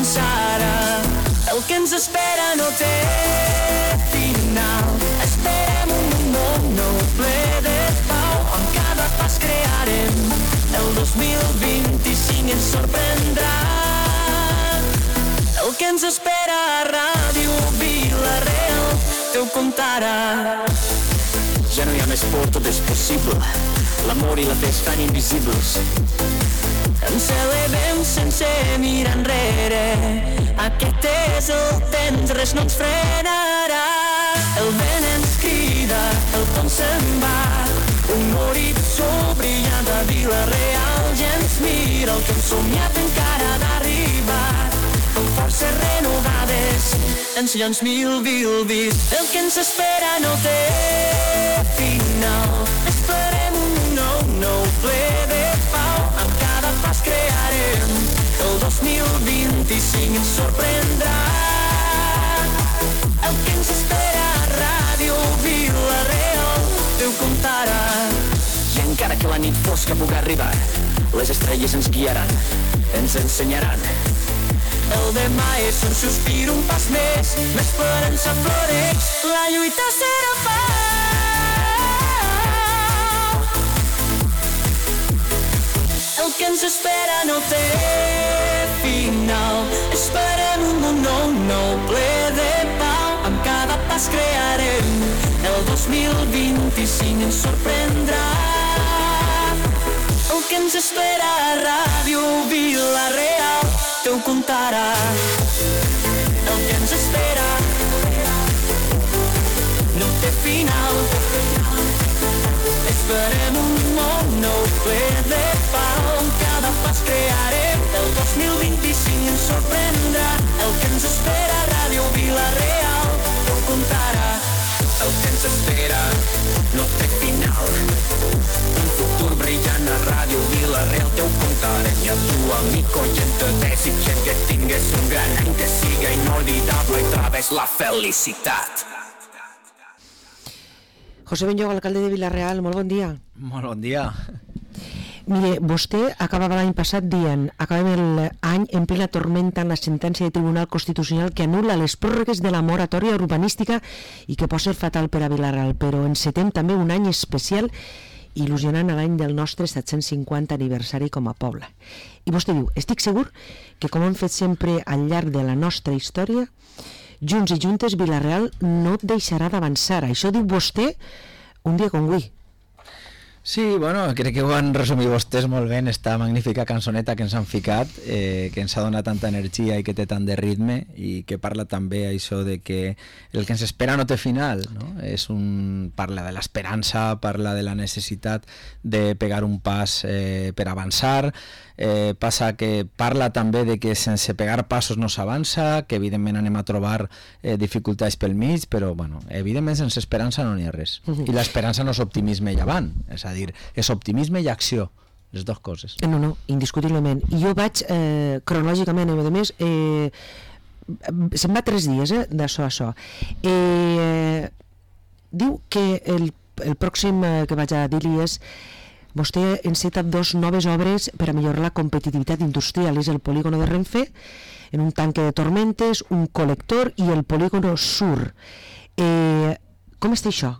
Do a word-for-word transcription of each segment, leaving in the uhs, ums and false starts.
començarà. El que ens espera no té final. Esperem un món nou ple de pau. Amb cada pas crearem. El dos mil vint-i-cinc ens sorprendrà. El que ens espera a Ràdio Vila-real te ho contarà. Ja no hi ha més por, tot és possible. L'amor i la fe estan invisibles. Ens elevem sense mirar enrere. Aquest és el temps, res no ens frenarà. El vent ens crida, el pont se'n va. Un horitzó brillant a Vila-real ja ens mira. El que hem somiat encara ha d'arribar. Amb forces renovades, ens llons mil vilvis. El que ens espera no té final. Esperem un nou, nou ple de pau. Amb cada pas crearem. El dos mil vint-i-cinc ens sorprendrà. El que ens espera a Ràdio Vila-real te ho contarà. I encara que la nit fosca pugui arribar, les estrelles ens guiaran, ens ensenyaran. El demà és un sospir, un pas més, l'esperança floreix, la lluita serà pau. El que ens espera no té final. Esperem un món nou, nou ple de pau. Amb cada pas crearem. El dos mil vint-i-cinc ens sorprendrà. El que ens espera a Ràdio Vila-real te ho contarà. El que ens espera no té final. Esperem un món nou ple de pau. Amb cada pas crearem. El dos mil vint-i-cinc ens sorprendrà. El que ens espera a Ràdio Vila-real te ho contarà. El que ens espera no té final. Un futur brillant a Ràdio Vila-real te ho contarem. I a tu, amic oient, te desitgem que tingues un gran any, que siga inolvidable i trobes la felicitat. José Benlloc, alcalde de Vila-real, molt bon dia. Molt bon dia. Mire, vostè acabava l'any passat dient, acabem l'any en plena tormenta en la sentència del Tribunal Constitucional que anul·la les pròrrogues de la moratòria urbanística i que pot ser fatal per a Vila-real, però encetem també un any especial il·lusionant a l'any del nostre set-cents cinquanta aniversari com a poble. I vostè diu, estic segur que com hem fet sempre al llarg de la nostra història, junts i juntes Vila-real no deixarà d'avançar. Això diu vostè un dia com avui. Sí, bueno, crec que ho han resumit vostès molt bé en esta magnífica cançoneta que ens han ficat, eh, que ens ha donat tanta energia i que té tant de ritme i que parla també això de que el que ens espera no té final, no? És un... parla de l'esperança, parla de la necessitat de pegar un pas eh, per avançar, eh, passa que parla també de que sense pegar passos no s'avança, que evidentment anem a trobar eh, dificultats pel mig, però bueno, evidentment sense esperança no n'hi ha res. Uh-huh. I l'esperança no és optimisme i avant, és a dir, és optimisme i acció, les dues coses. No, no, indiscutiblement. I jo vaig eh, cronològicament, a més, eh, se'n va tres dies eh, d'això a això. Eh, diu que el, el pròxim eh, que vaig a dir-li és vostè enceta dos noves obres per a millorar la competitivitat industrial. És el polígono de Renfe, en un tanque de tormentes, un col·lector i el polígono sur. Eh, com està això?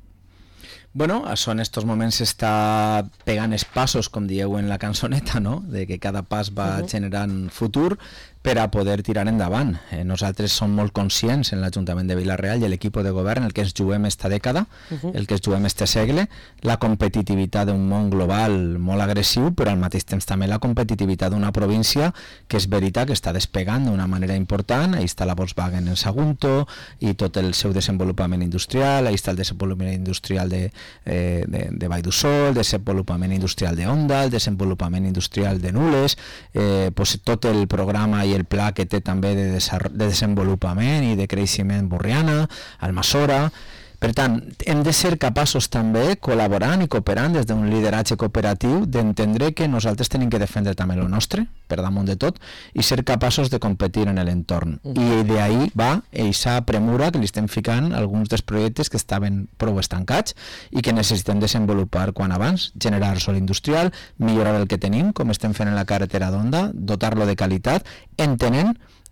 Bueno, això en estos moments s'està pegant els passos, com dieu en la cançoneta, no? De que cada pas va uh-huh. generant futur per a poder tirar endavant. Eh, nosaltres som molt conscients en l'Ajuntament de Vila-real i l'equip de govern el que ens juguem esta dècada, uh-huh. el que ens juguem este segle, la competitivitat d'un món global molt agressiu, però al mateix temps també la competitivitat d'una província que és veritat que està despegant d'una manera important. Ahí està la Volkswagen en Sagunto i tot el seu desenvolupament industrial, ahí està el desenvolupament industrial de, eh, de, de Vall d'Ussol, el desenvolupament industrial de Onda, el desenvolupament industrial de Nules, eh, pues, tot el programa i el pla que té també de, de desenvolupament i de creixement Borriana, Almassora. Per tant, hem de ser capaços també, col·laborant i cooperant des d'un lideratge cooperatiu, d'entendre que nosaltres tenim que defendre també el nostre, per damunt de tot, i ser capaços de competir en l'entorn. Uh-huh. I d'ahí va eixa premura que li estem ficant alguns dels projectes que estaven prou estancats i que necessitem desenvolupar quan abans, generar sol industrial, millorar el que tenim, com estem fent en la carretera d'Onda, dotar-lo de qualitat, entenent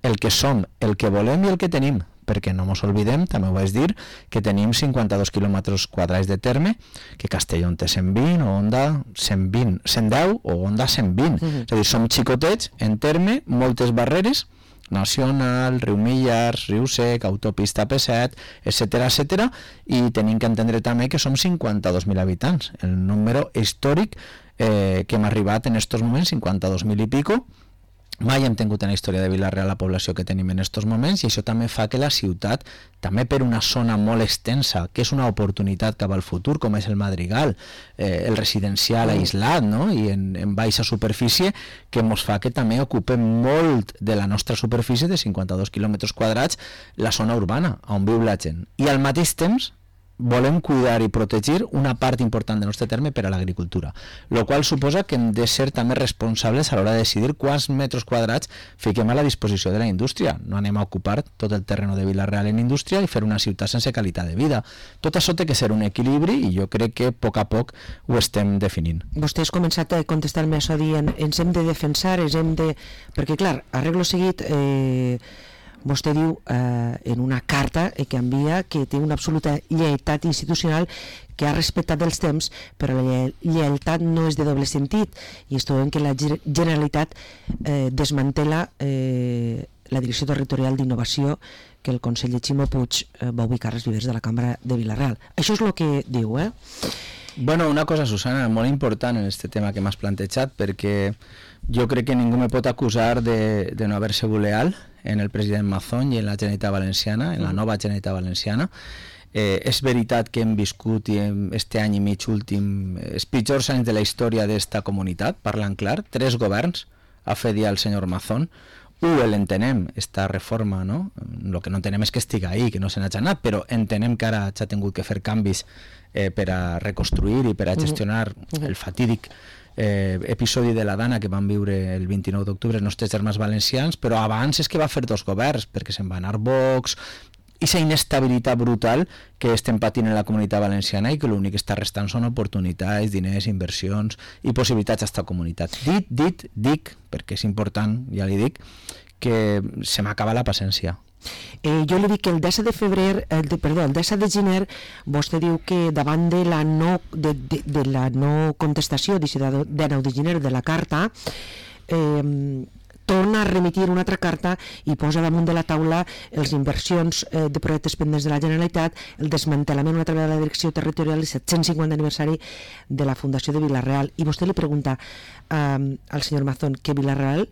el que som, el que volem i el que tenim, perquè no mos oblidem, també ho vaig dir, que tenim cinquanta-dos quilòmetres quadrats de terme, que Castelló en té cent vint, o Onda cent vint, cent deu, o Onda cent vint. Mm-hmm. És a dir, som xicotets en terme, moltes barreres, Nacional, Riu Millars, Riu Sec, Autopista P set, etcètera, etcètera, i tenim que entendre també que som cinquanta-dos mil habitants, el número històric eh, que hem arribat en estos moments, cinquanta-dos mil i pico. Mai hem tingut en la història de Vila-real la població que tenim en aquests moments, i això també fa que la ciutat, també per una zona molt extensa, que és una oportunitat cap al futur, com és el Madrigal, eh, el residencial aïslat, no? I en, en baixa superfície, que ens fa que també ocupem molt de la nostra superfície de cinquanta-dos quilòmetres quadrats la zona urbana, on viu la gent. I al mateix temps volem cuidar i protegir una part important del nostre terme per a l'agricultura, el qual suposa que hem de ser també responsables a l'hora de decidir quants metres quadrats fiquem a la disposició de la indústria. No anem a ocupar tot el terreno de Vila-real en indústria i fer una ciutat sense qualitat de vida. Tot això té que ser un equilibri i jo crec que a poc a poc ho estem definint. Vostè has començat a contestar-me això dient ens hem de defensar, ens hem de... Perquè clar, arreglo seguit... Eh... Vostè diu eh, en una carta que envia que té una absoluta lleialtat institucional, que ha respectat els temps, però la lleialtat no és de doble sentit, i es troben que la Generalitat eh, desmantela eh, la Direcció Territorial d'Innovació que el conseller Ximo Puig eh, va ubicar als vivers de la Cambra de Vila-real. Això és el que diu, eh? Bueno, una cosa, Susana, molt important en aquest tema que m'has plantejat, perquè jo crec que ningú me pot acusar de, de no haver sigut leal en el president Mazón i en la Generalitat Valenciana, en la nova Generalitat Valenciana. Eh, és veritat que hem viscut i hem, este any i mig últim els pitjors anys de la història d'esta comunitat, parlant clar, tres governs ha fet ja el senyor Mazón. Un, l'entenem, esta reforma, no? El que no entenem és que estigui ahí, que no se n'ha anat, però entenem que ara s'ha tingut que fer canvis eh, per a reconstruir i per a gestionar uh-huh. el fatídic eh, episodi de la Dana que van viure el vint-i-nou d'octubre els nostres germans valencians, però abans és que va fer dos governs, perquè se'n va anar Vox, i aquesta inestabilitat brutal que estem patint en la comunitat valenciana i que l'únic que està restant són oportunitats, diners, inversions i possibilitats a esta comunitat. Dit, dit, dic, perquè és important, ja li dic, que se m'acaba la paciència. Eh, jo li dic que el disset de febrer, eh, de, perdó, el disset de gener, vostè diu que davant de la no, de, de, de la no contestació de nou de gener de la carta, eh, torna a remitir una altra carta i posa damunt de la taula les inversions eh, de projectes pendents de la Generalitat, el desmantelament una altra vegada de la Direcció Territorial i set-cents cinquanta aniversari de la Fundació de Vila-real. I vostè li pregunta eh, al senyor Mazón que Vila-real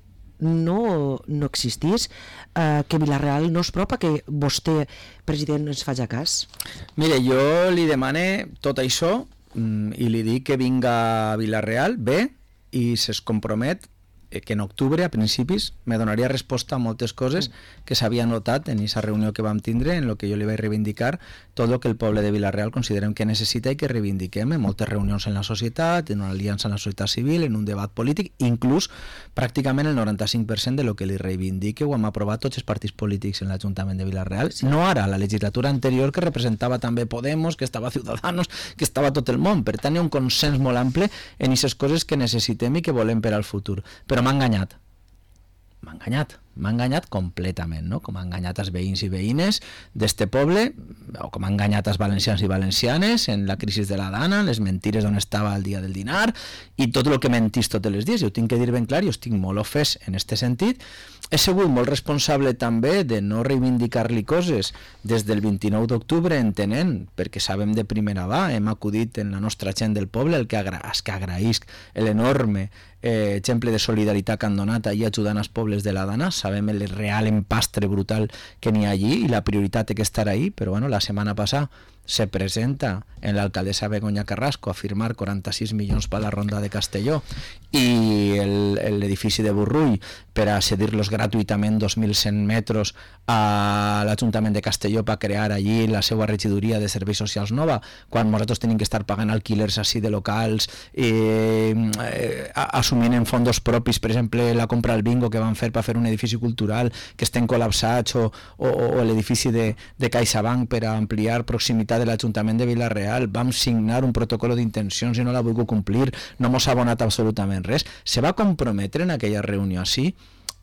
no, no existís, eh, que Vila-real no és prop, que vostè, president, ens faci cas? Mire, jo li demane tot això mm, i li dic que vinga a Vila-real, bé, i se'ls compromet que en octubre, a principis, me donaria resposta a moltes coses que s'havia notat en aquesta reunió que vam tindre, en el que jo li vaig reivindicar tot el que el poble de Vila-real considerem que necessita i que reivindiquem en moltes reunions en la societat, en una aliança en la societat civil, en un debat polític, inclús pràcticament el noranta-cinc per cent de lo que li reivindique ho hem aprovat tots els partits polítics en l'Ajuntament de Vila-real, no ara, la legislatura anterior que representava també Podemos, que estava Ciudadanos, que estava tot el món. Per tant, hi ha un consens molt ample en aquestes coses que necessitem i que volem per al futur. Però m'ha enganyat, m'ha enganyat, m'ha enganyat completament, no? Com ha enganyat els veïns i veïnes d'este poble, o com ha enganyat els valencians i valencianes en la crisi de la Dana, les mentires d'on estava el dia del dinar, i tot el que mentís tots els dies. Jo tinc que dir ben clar, jo estic molt ofès en este sentit. He sigut molt responsable també de no reivindicar-li coses des del vint-i-nou d'octubre, entenent, perquè sabem de primera mà, hem acudit en la nostra gent del poble, el que, agra que agraïsc l'enorme eh, exemple de solidaritat que han donat allí ajudant els pobles de la Dana. Sabem el real empastre brutal que n'hi ha allí i la prioritat té que estar ahí, però bueno, la setmana passada se presenta en l'alcaldessa Begoña Carrasco a firmar quaranta-sis milions per a la Ronda de Castelló i l'edifici de Burrull per a cedir-los gratuïtament dos mil cent metres a l'Ajuntament de Castelló per crear allí la seva regidoria de serveis socials nova, quan nosaltres tenim que estar pagant alquilers així de locals, eh, eh, assumint en fondos propis, per exemple, la compra al bingo que van fer per fer un edifici cultural que estem col·lapsats, o, o, o l'edifici de, de CaixaBank per a ampliar proximitat de l'Ajuntament de Vila-real. Vam signar un protocol d'intencions i no l'ha volgut complir, no mos ha abonat absolutament res. Se va comprometre en aquella reunió així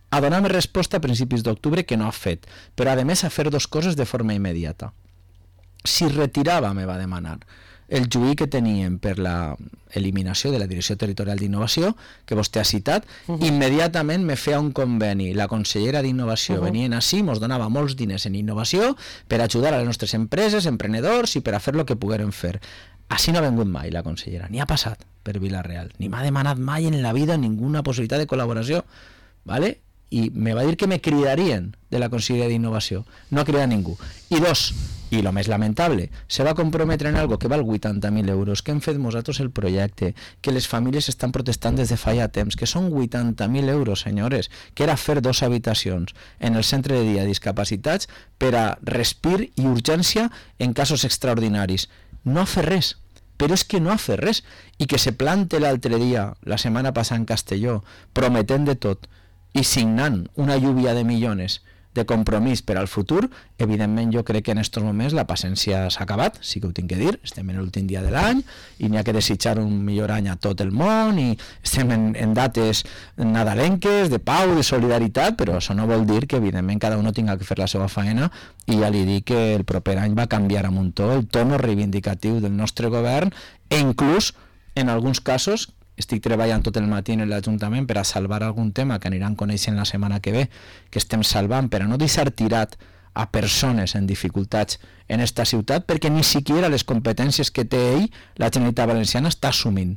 a donar-me resposta a principis d'octubre, que no ha fet, però a més a fer dos coses de forma immediata. Si retirava, me va demanar, el juí que teníem per la eliminació de la Direcció Territorial d'Innovació, que vostè ha citat, uh-huh. immediatament me feia un conveni. La consellera d'Innovació uh-huh. venien així, ens donava molts diners en innovació per ajudar a les nostres empreses, emprenedors i per a fer el que pogueren fer. Així no ha vengut mai la consellera, ni ha passat per Vila-real, ni m'ha demanat mai en la vida ninguna possibilitat de col·laboració, ¿vale? I me va dir que me cridarien de la Conselleria d'Innovació. No ha cridat ningú. I dos, i el més lamentable, se va comprometre en algo que val vuitanta mil euros, que hem fet nosaltres el projecte, que les famílies estan protestant des de fa ja temps, que són vuitanta mil euros, senyores, que era fer dos habitacions en el centre de dia de discapacitats per a respir i urgència en casos extraordinaris. No ha fet res, però és que no ha fet res. I que se plante l'altre dia, la setmana passada en Castelló, prometent de tot, i signant una lluvia de milions de compromís per al futur, evidentment jo crec que en aquests moments la paciència s'ha acabat, sí que ho tinc que dir, estem en l'últim dia de l'any i n'hi ha que desitjar un millor any a tot el món i estem en, en dates nadalenques, de pau, de solidaritat, però això no vol dir que evidentment cada un tinga que fer la seva faena i ja li dic que el proper any va canviar a muntó el tono reivindicatiu del nostre govern e inclús en alguns casos estic treballant tot el matí en l'Ajuntament per a salvar algun tema que aniran coneixent la setmana que ve, que estem salvant per a no deixar tirat a persones en dificultats en esta ciutat, perquè ni siquiera les competències que té ell, la Generalitat Valenciana, està assumint.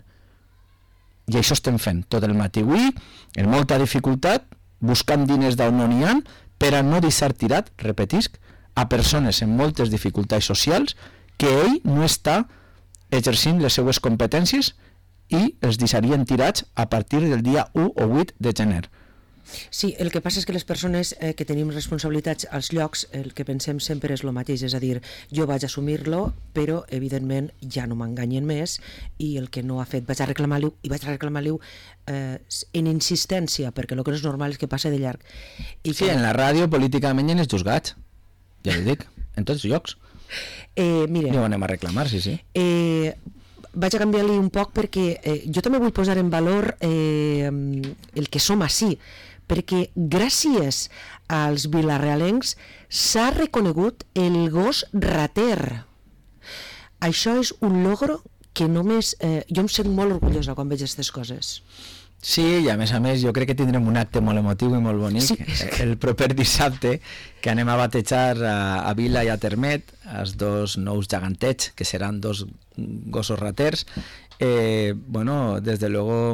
I això estem fent tot el matí avui, en molta dificultat, buscant diners d'on no n'hi ha, per a no deixar tirat, repetisc, a persones en moltes dificultats socials que ell no està exercint les seues competències i els deixarien tirats a partir del dia u o vuit de gener. Sí, el que passa és que les persones eh, que tenim responsabilitats als llocs, el que pensem sempre és el mateix, és a dir, jo vaig assumir-lo, però evidentment ja no m'enganyen més i el que no ha fet vaig a reclamar-li i vaig a reclamar-li eh, en insistència, perquè el que no és normal és que passe de llarg. I sí, que... en la ràdio, políticament, i en els juzgats, ja ho dic, en tots els llocs. Eh, mire, I ho anem a reclamar, sí, sí. Eh... Vaig a canviar-li un poc perquè eh, jo també vull posar en valor eh, el que som així, perquè gràcies als vilarealencs s'ha reconegut el gos rater. Això és un logro que només... Eh, jo em sent molt orgullosa quan veig aquestes coses. Sí, i a més a més jo crec que tindrem un acte molt emotiu i molt bonic sí. El proper dissabte, que anem a batejar a, a Vila i a Termet, els dos nous gegantets, que seran dos gossos raters. Eh, bueno, des de luego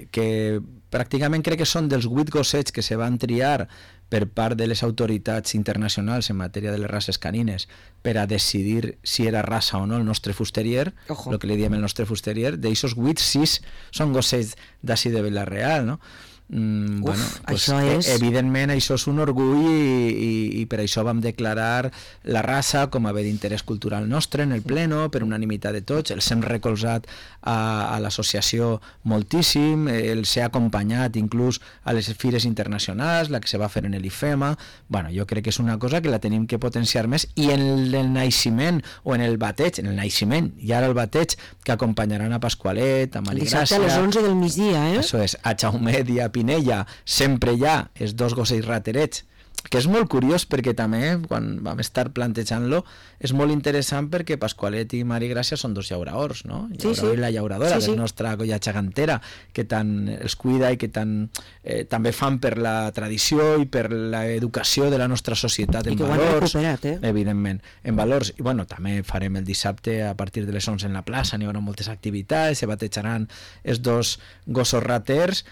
que pràcticament crec que són dels vuit gossets que se van triar per part de les autoritats internacionals en matèria de les races canines per a decidir si era raça o no el nostre fusterier, el que li diem el nostre fusterier, d'aixòs vuit, sis són gossets d'ací de Vila-real, no? Mm, Uf, bueno, pues, això és... evidentment això és un orgull i, i, i per això vam declarar la raça com a bé d'interès cultural nostre en el pleno, per unanimitat de tots, els hem recolzat a, a l'associació moltíssim, els he acompanyat inclús a les fires internacionals, la que se va fer en l'IFEMA. Bueno, jo crec que és una cosa que la tenim que potenciar més, i en el naixement o en el bateig, en el naixement i ara el bateig, que acompanyaran a Pasqualet, a Mari Gràcia, dissabte a les onze del migdia, eh? Això és, a Jaumet i a Pinella, sempre hi ha els dos gossos raterets, que és molt curiós perquè també quan vam estar plantejant-lo és molt interessant perquè Pasqualet i Mari Gràcia són dos llauraors, no? Sí, sí. I la llauradora, sí, sí. De la nostra colla gegantera, que tant els cuida i que tant eh, també fan per la tradició i per l'educació de la nostra societat en I que valors, ho han recuperat, eh? Evidentment, en valors. I bueno, també farem el dissabte a partir de les onze en la plaça, n'hi haurà moltes activitats, se batejaran els dos gossos raters.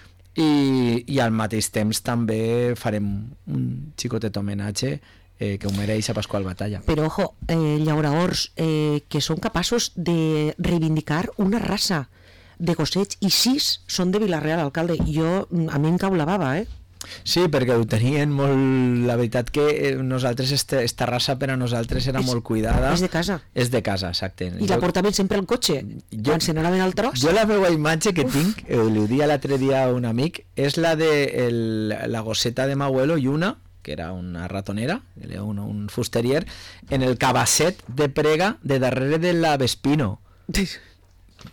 I, i al mateix temps també farem un xicotet homenatge eh, que ho mereix a Pasqual Batalla. Però, ojo, eh, llauraors eh, que són capaços de reivindicar una raça de gossets, i sis són de Vila-real, alcalde. Jo, a mi em cau la bava, eh? Sí, perquè ho tenien molt... La veritat que nosaltres, este, esta raça per a nosaltres era és, molt cuidada. És de casa. És de casa, exacte. I jo, la portaven sempre al cotxe, jo, quan se n'anaven al tros. Jo la meva imatge que Uf. tinc, eh, li ho dia l'altre dia a un amic, és la de el, la gosseta de m'abuelo i una, que era una ratonera, un, un fusterier, en el cabasset de prega de darrere de la Vespino.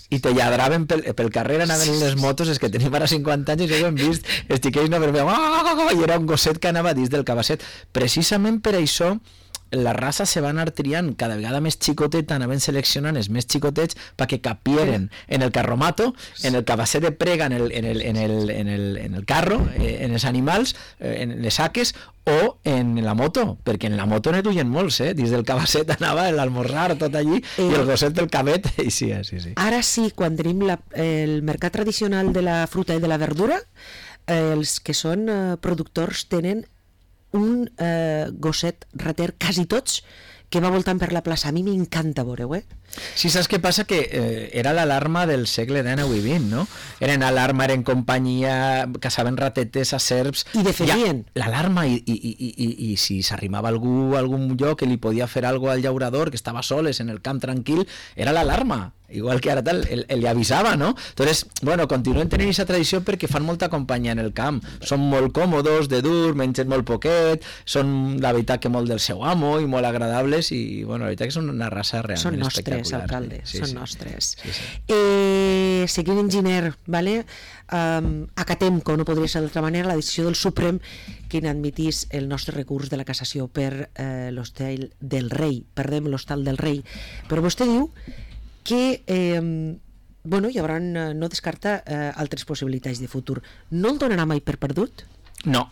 i te lladraven pel, pel carrer, anaven les motos, és que tenim ara cinquanta anys i ja ho hem vist, els xiquets no veuen, i era un gosset que anava dins del cabasset. Precisament per això la raça se va anar triant cada vegada més xicoteta, anaven seleccionant els més xicotets perquè capieren en el carromato, en el cabasset de prega, en el, en el, en el, en el, en el carro, en els animals, en les saques, o en la moto, perquè en la moto ne duien molts, eh? Dins del cabasset anava l'almorzar tot allí eh, i el gosset del cabet, i sí, sí, sí. Ara sí, quan tenim la, el mercat tradicional de la fruita i de la verdura, eh, els que són eh, productors tenen un eh, gosset rater, quasi tots, que va voltant per la plaça. A mi m'encanta veure-ho, eh? Sí, saps què passa? Que eh, era l'alarma del segle dinou i vint, no? Eren alarma, eren companyia, caçaven ratetes a serps... I defenien. Ja, l'alarma, i, i, i, i, i si s'arrimava algú a algun lloc que li podia fer alguna cosa al llaurador, que estava soles en el camp tranquil, era l'alarma. Igual que ara tal, el, el, li avisava, no? Entonces, bueno, continuen tenint aquesta tradició perquè fan molta companyia en el camp. Són molt còmodos, de dur, mengen molt poquet, són, la veritat, que molt del seu amo i molt agradables i, bueno, la veritat que són una raça realment són nostres, espectacular. Alcalde, sí, són sí. nostres. Sí, sí. Eh, seguint enginyer, vale? Um, acatem, com no podria ser d'altra manera, la decisió del Suprem que inadmitís el nostre recurs de la cassació per eh, l'hostal del rei. Perdem l'hostal del rei. Però vostè diu que eh, bueno, hi haurà, no descarta eh, altres possibilitats de futur. No el donarà mai per perdut? No.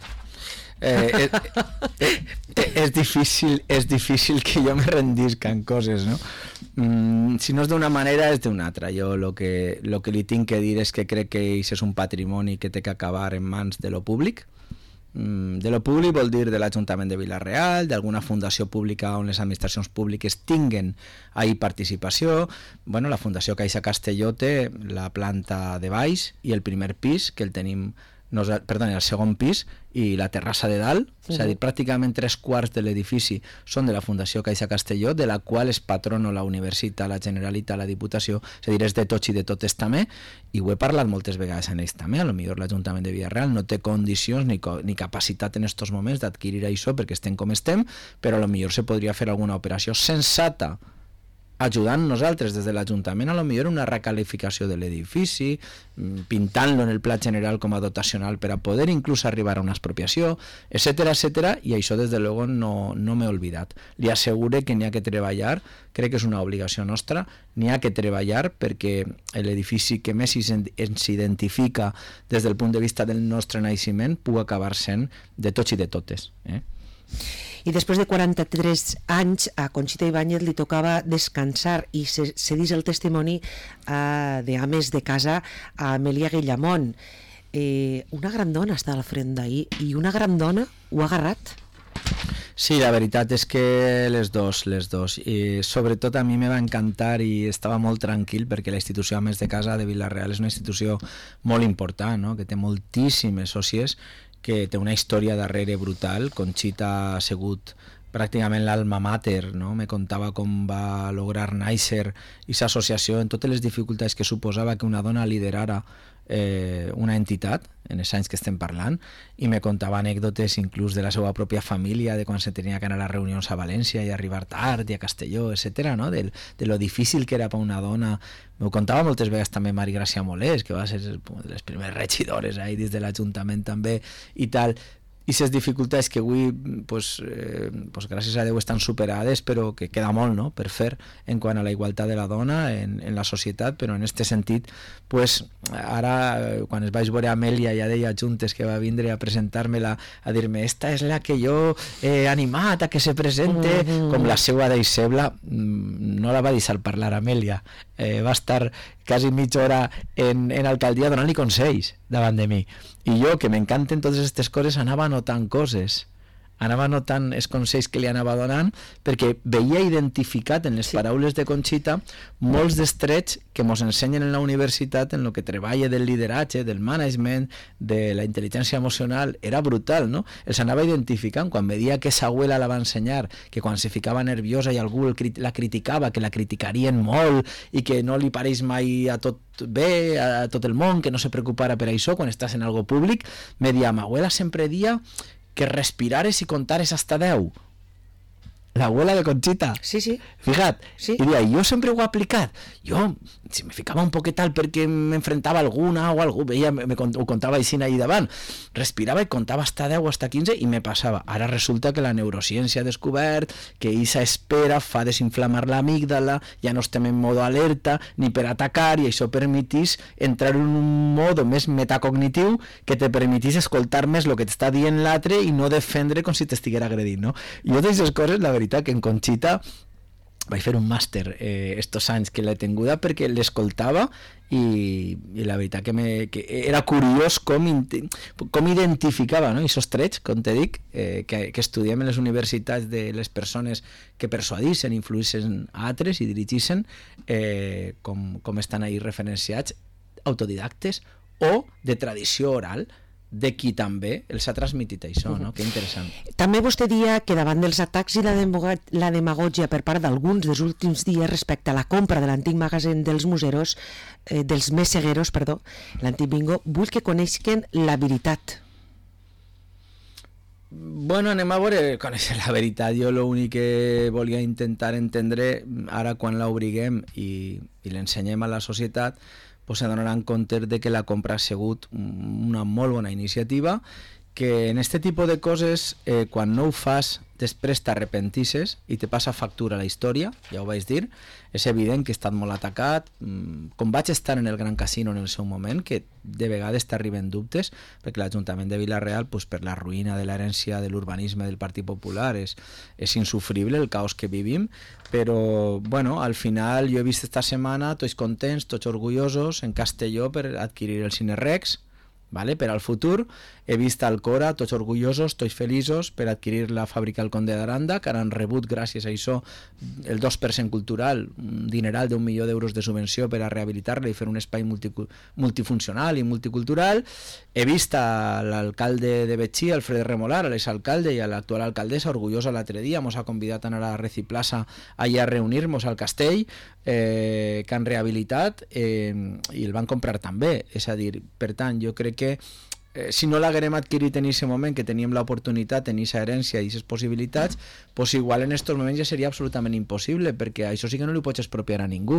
Eh, eh, eh, eh, és difícil és difícil que jo me rendisca en coses, no? Mm, si no és d'una manera és d'una altra. Jo lo que, lo que li tinc que dir és que crec que això és un patrimoni que té que acabar en mans de lo públic. De lo públic vol dir de l'Ajuntament de Vila-real, d'alguna fundació pública on les administracions públiques tinguen ahí participació. Bueno, la Fundació Caixa Castelló té la planta de baix i el primer pis, que el tenim, no, perdó, el segon pis i la terrassa de dalt, uh-huh. És a dir, pràcticament tres quarts de l'edifici són de la Fundació Caixa Castelló, de la qual és patrono la Universitat, la Generalitat, la Diputació, és a dir, és de tots i de totes també, i ho he parlat moltes vegades en ells també. A lo millor l'Ajuntament de Vila-real no té condicions ni, co ni capacitat en estos moments d'adquirir això perquè estem com estem, però a lo millor se podria fer alguna operació sensata ajudant nosaltres des de l'Ajuntament, a lo millor una recalificació de l'edifici, pintant-lo en el pla general com a dotacional per a poder inclús arribar a una expropiació, etcètera, etcètera, i això des de luego no, no m'he oblidat. Li assegure que n'hi ha que treballar, crec que és una obligació nostra, n'hi ha que treballar perquè l'edifici que més ens identifica des del punt de vista del nostre naixement pugui acabar sent de tots i de totes, eh? I després de quaranta-tres anys a Conxita Ibáñez li tocava descansar i se cedís el testimoni uh, d'ames de casa a Amèlia Guillamont. Eh, una gran dona està al front d'ahir i una gran dona ho ha agarrat. Sí, la veritat és que les dos, les dos. I sobretot a mi me va encantar i estava molt tranquil perquè la institució Ames de Casa de Vila-real és una institució molt important, no? Que té moltíssimes sòcies, que té una història darrere brutal. Conxita ha sigut pràcticament l'alma mater, no? Me contava com va lograr néixer aquesta associació en totes les dificultats que suposava que una dona liderara eh, una entitat en els anys que estem parlant, i me contava anècdotes inclús de la seva pròpia família, de quan se tenia que anar a reunions a València i arribar tard, i a Castelló, etcètera, no? De, de lo difícil que era per una dona. M'ho contava moltes vegades també Mari Gràcia Molés, que va ser les primeres regidores ahí des de l'Ajuntament també i tal. I les dificultats que avui, pues, eh, pues, gràcies a Déu, estan superades, però que queda molt, no?, per fer en quant a la igualtat de la dona en, en la societat, però en aquest sentit, pues, ara, quan es vaig veure Amèlia, ja deia juntes que va vindre a presentar-me-la, a dir-me, esta és la que jo he animat a que se presente, mm-hmm. Com la seva deixebla, no la va deixar parlar Amèlia, eh, va estar quasi mitja hora en, en alcaldia donant-li consells davant de mi. I jo, que m'encanten totes aquestes coses, anava notant coses, anava notant els consells que li anava donant, perquè veia identificat en les sí. paraules de Conxita molts dels trets que ens ensenyen en la universitat en el que treballa del lideratge, del management, de la intel·ligència emocional. Era brutal, no? Els anava identificant. Quan veia que sa abuela la va ensenyar, que quan se ficava nerviosa i algú la criticava, que la criticarien molt i que no li pareix mai a tot bé, a tot el món, que no se preocupara per això quan estàs en algo públic, me dia, ma abuela sempre dia que respirares i contares hasta deu. la abuela de Conchita. Sí, sí. Fíjate, sí. I dia, jo sempre ho he aplicat. Jo, si me ficava un poquet tal perquè m'enfrentava alguna o algú, veia, me, me, ho contava així ahí davant, respirava i contava hasta deu o hasta quinze i me passava. Ara resulta que la neurociència ha descobert que esa espera fa desinflamar l'amígdala, ja no estem en modo alerta ni per atacar, i això permetís entrar en un modo més metacognitiu que te permetís escoltar més el que t'està dient l'altre i no defendre com si t'estiguera agredint, no? I jo d'aquestes coses, la veritat, que en Conxita vaig fer un màster eh, estos anys que l'he tinguda perquè l'escoltava i, i la veritat que, me, que era curiós com, com identificava, no? Aquests trets, com te dic, eh, que, que estudiem en les universitats de les persones que persuadissin, influïssin a altres i dirigissin, eh, com, com estan ahí referenciats, autodidactes o de tradició oral, de qui també els ha transmitit això, no? Que interessant. També vostè dia que davant dels atacs i la, la demagògia per part d'alguns dels últims dies respecte a la compra de l'antic magasin dels museros, eh, dels messegueros, perdó, l'antic bingo, vull que coneixen la veritat. Bueno, anem a veure, conèixer la veritat. Jo l'únic que volia intentar entendre, ara quan l'obriguem i, i l'ensenyem a la societat, pues se donaran compte de que la compra ha sigut una molt bona iniciativa, que en este tipus de coses, eh, quan no ho fas, després t'arrepentisses i te passa factura a la història, ja ho vaig dir. És evident que he estat molt atacat, com vaig estar en el Gran Casino en el seu moment, que de vegades t'arriben dubtes, perquè l'Ajuntament de Vila-real, pues, per la ruïna de l'herència de l'urbanisme del Partit Popular, és, és insufrible el caos que vivim, però bueno, al final jo he vist esta setmana tots contents, tots orgullosos en Castelló per adquirir el Cine Rex, vale? Per al futur. He vist al Cora, tots orgullosos, tots feliços per adquirir la fàbrica al Conde d'Aranda, que han rebut gràcies a això el dos per cent cultural, un dineral d'un milió d'euros de subvenció per a rehabilitar-la i fer un espai multi, multifuncional i multicultural. He vist a l'alcalde de Betxí, Alfred Remolar, a l'exalcalde i a l'actual alcaldessa, orgullosa l'altre dia, ens ha convidat a anar a Reciplaça allà a reunir-nos al castell, eh, que han rehabilitat, eh, i el van comprar també. És a dir, per tant, jo crec que eh, si no l'haguérem adquirit en aquest moment, que teníem l'oportunitat, en aquesta herència i aquestes possibilitats, pues igual en aquests moments ja seria absolutament impossible, perquè això sí que no li pots expropiar a ningú.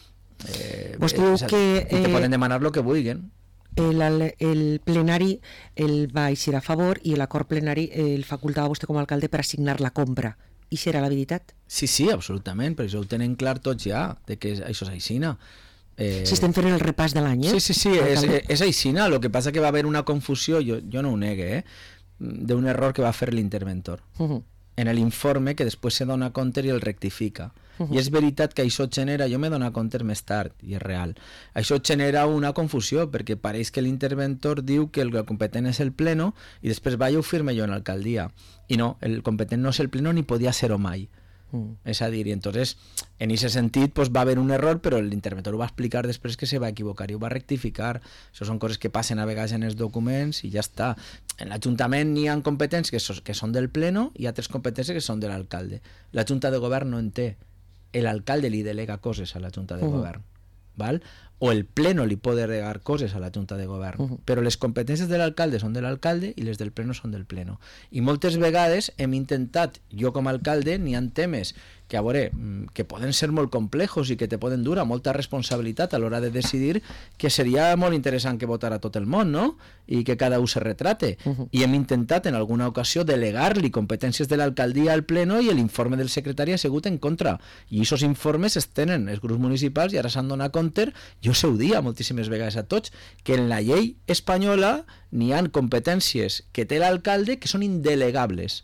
Eh, Vostè diu que... I te poden demanar el que vulguin. El, el plenari el va eixir a favor i l'acord plenari el facultava vostè com a alcalde per assignar la compra. I serà la veritat? Sí, sí, absolutament, però això ho tenen clar tots ja, de que això és aixina. Eh... Si estem fent el repàs de l'any, eh? Sí, sí, sí, és, és aixina, el que passa que va haver una confusió, jo, jo no ho negue, eh? d'un error que va fer l'interventor. Uh-huh. En l'informe, que després se dona compte i el rectifica. Uh-huh. I és veritat que això genera, jo m'he donat compte més tard, i és real, això genera una confusió, perquè pareix que l'interventor diu que el competent és el pleno i després va i ho firma jo en l'alcaldia. I no, el competent no és el pleno ni podia ser-ho mai. Mm. És a dir, i entonces en aquest sentit pues, va haver un error, però l'interventor ho va explicar després que se va equivocar i ho va rectificar. Això són coses que passen a vegades en els documents i ja està. En l'Ajuntament n'hi ha competències que, so, que són del pleno i altres competències que són de l'alcalde. La Junta de Govern no en té. L'alcalde li delega coses a la Junta de uh-huh. Govern, val? O el pleno li pot delegar coses a la Junta de Govern, uh-huh. però les competències de l'alcalde són de l'alcalde i les del pleno són del pleno. I moltes vegades hem intentat, jo com a alcalde, n'hi ha temes que a veure, que poden ser molt complexos i que te poden dur a molta responsabilitat a l'hora de decidir, que seria molt interessant que votara tot el món, no? I que cada un se retrate. Uh-huh. I hem intentat en alguna ocasió delegar-li competències de l'alcaldia al pleno i l'informe del secretari ha sigut en contra. I aquests informes es tenen els grups municipals i ara s'han donat compte, jo se ho dia moltíssimes vegades a tots, que en la llei espanyola n'hi ha competències que té l'alcalde que són indelegables.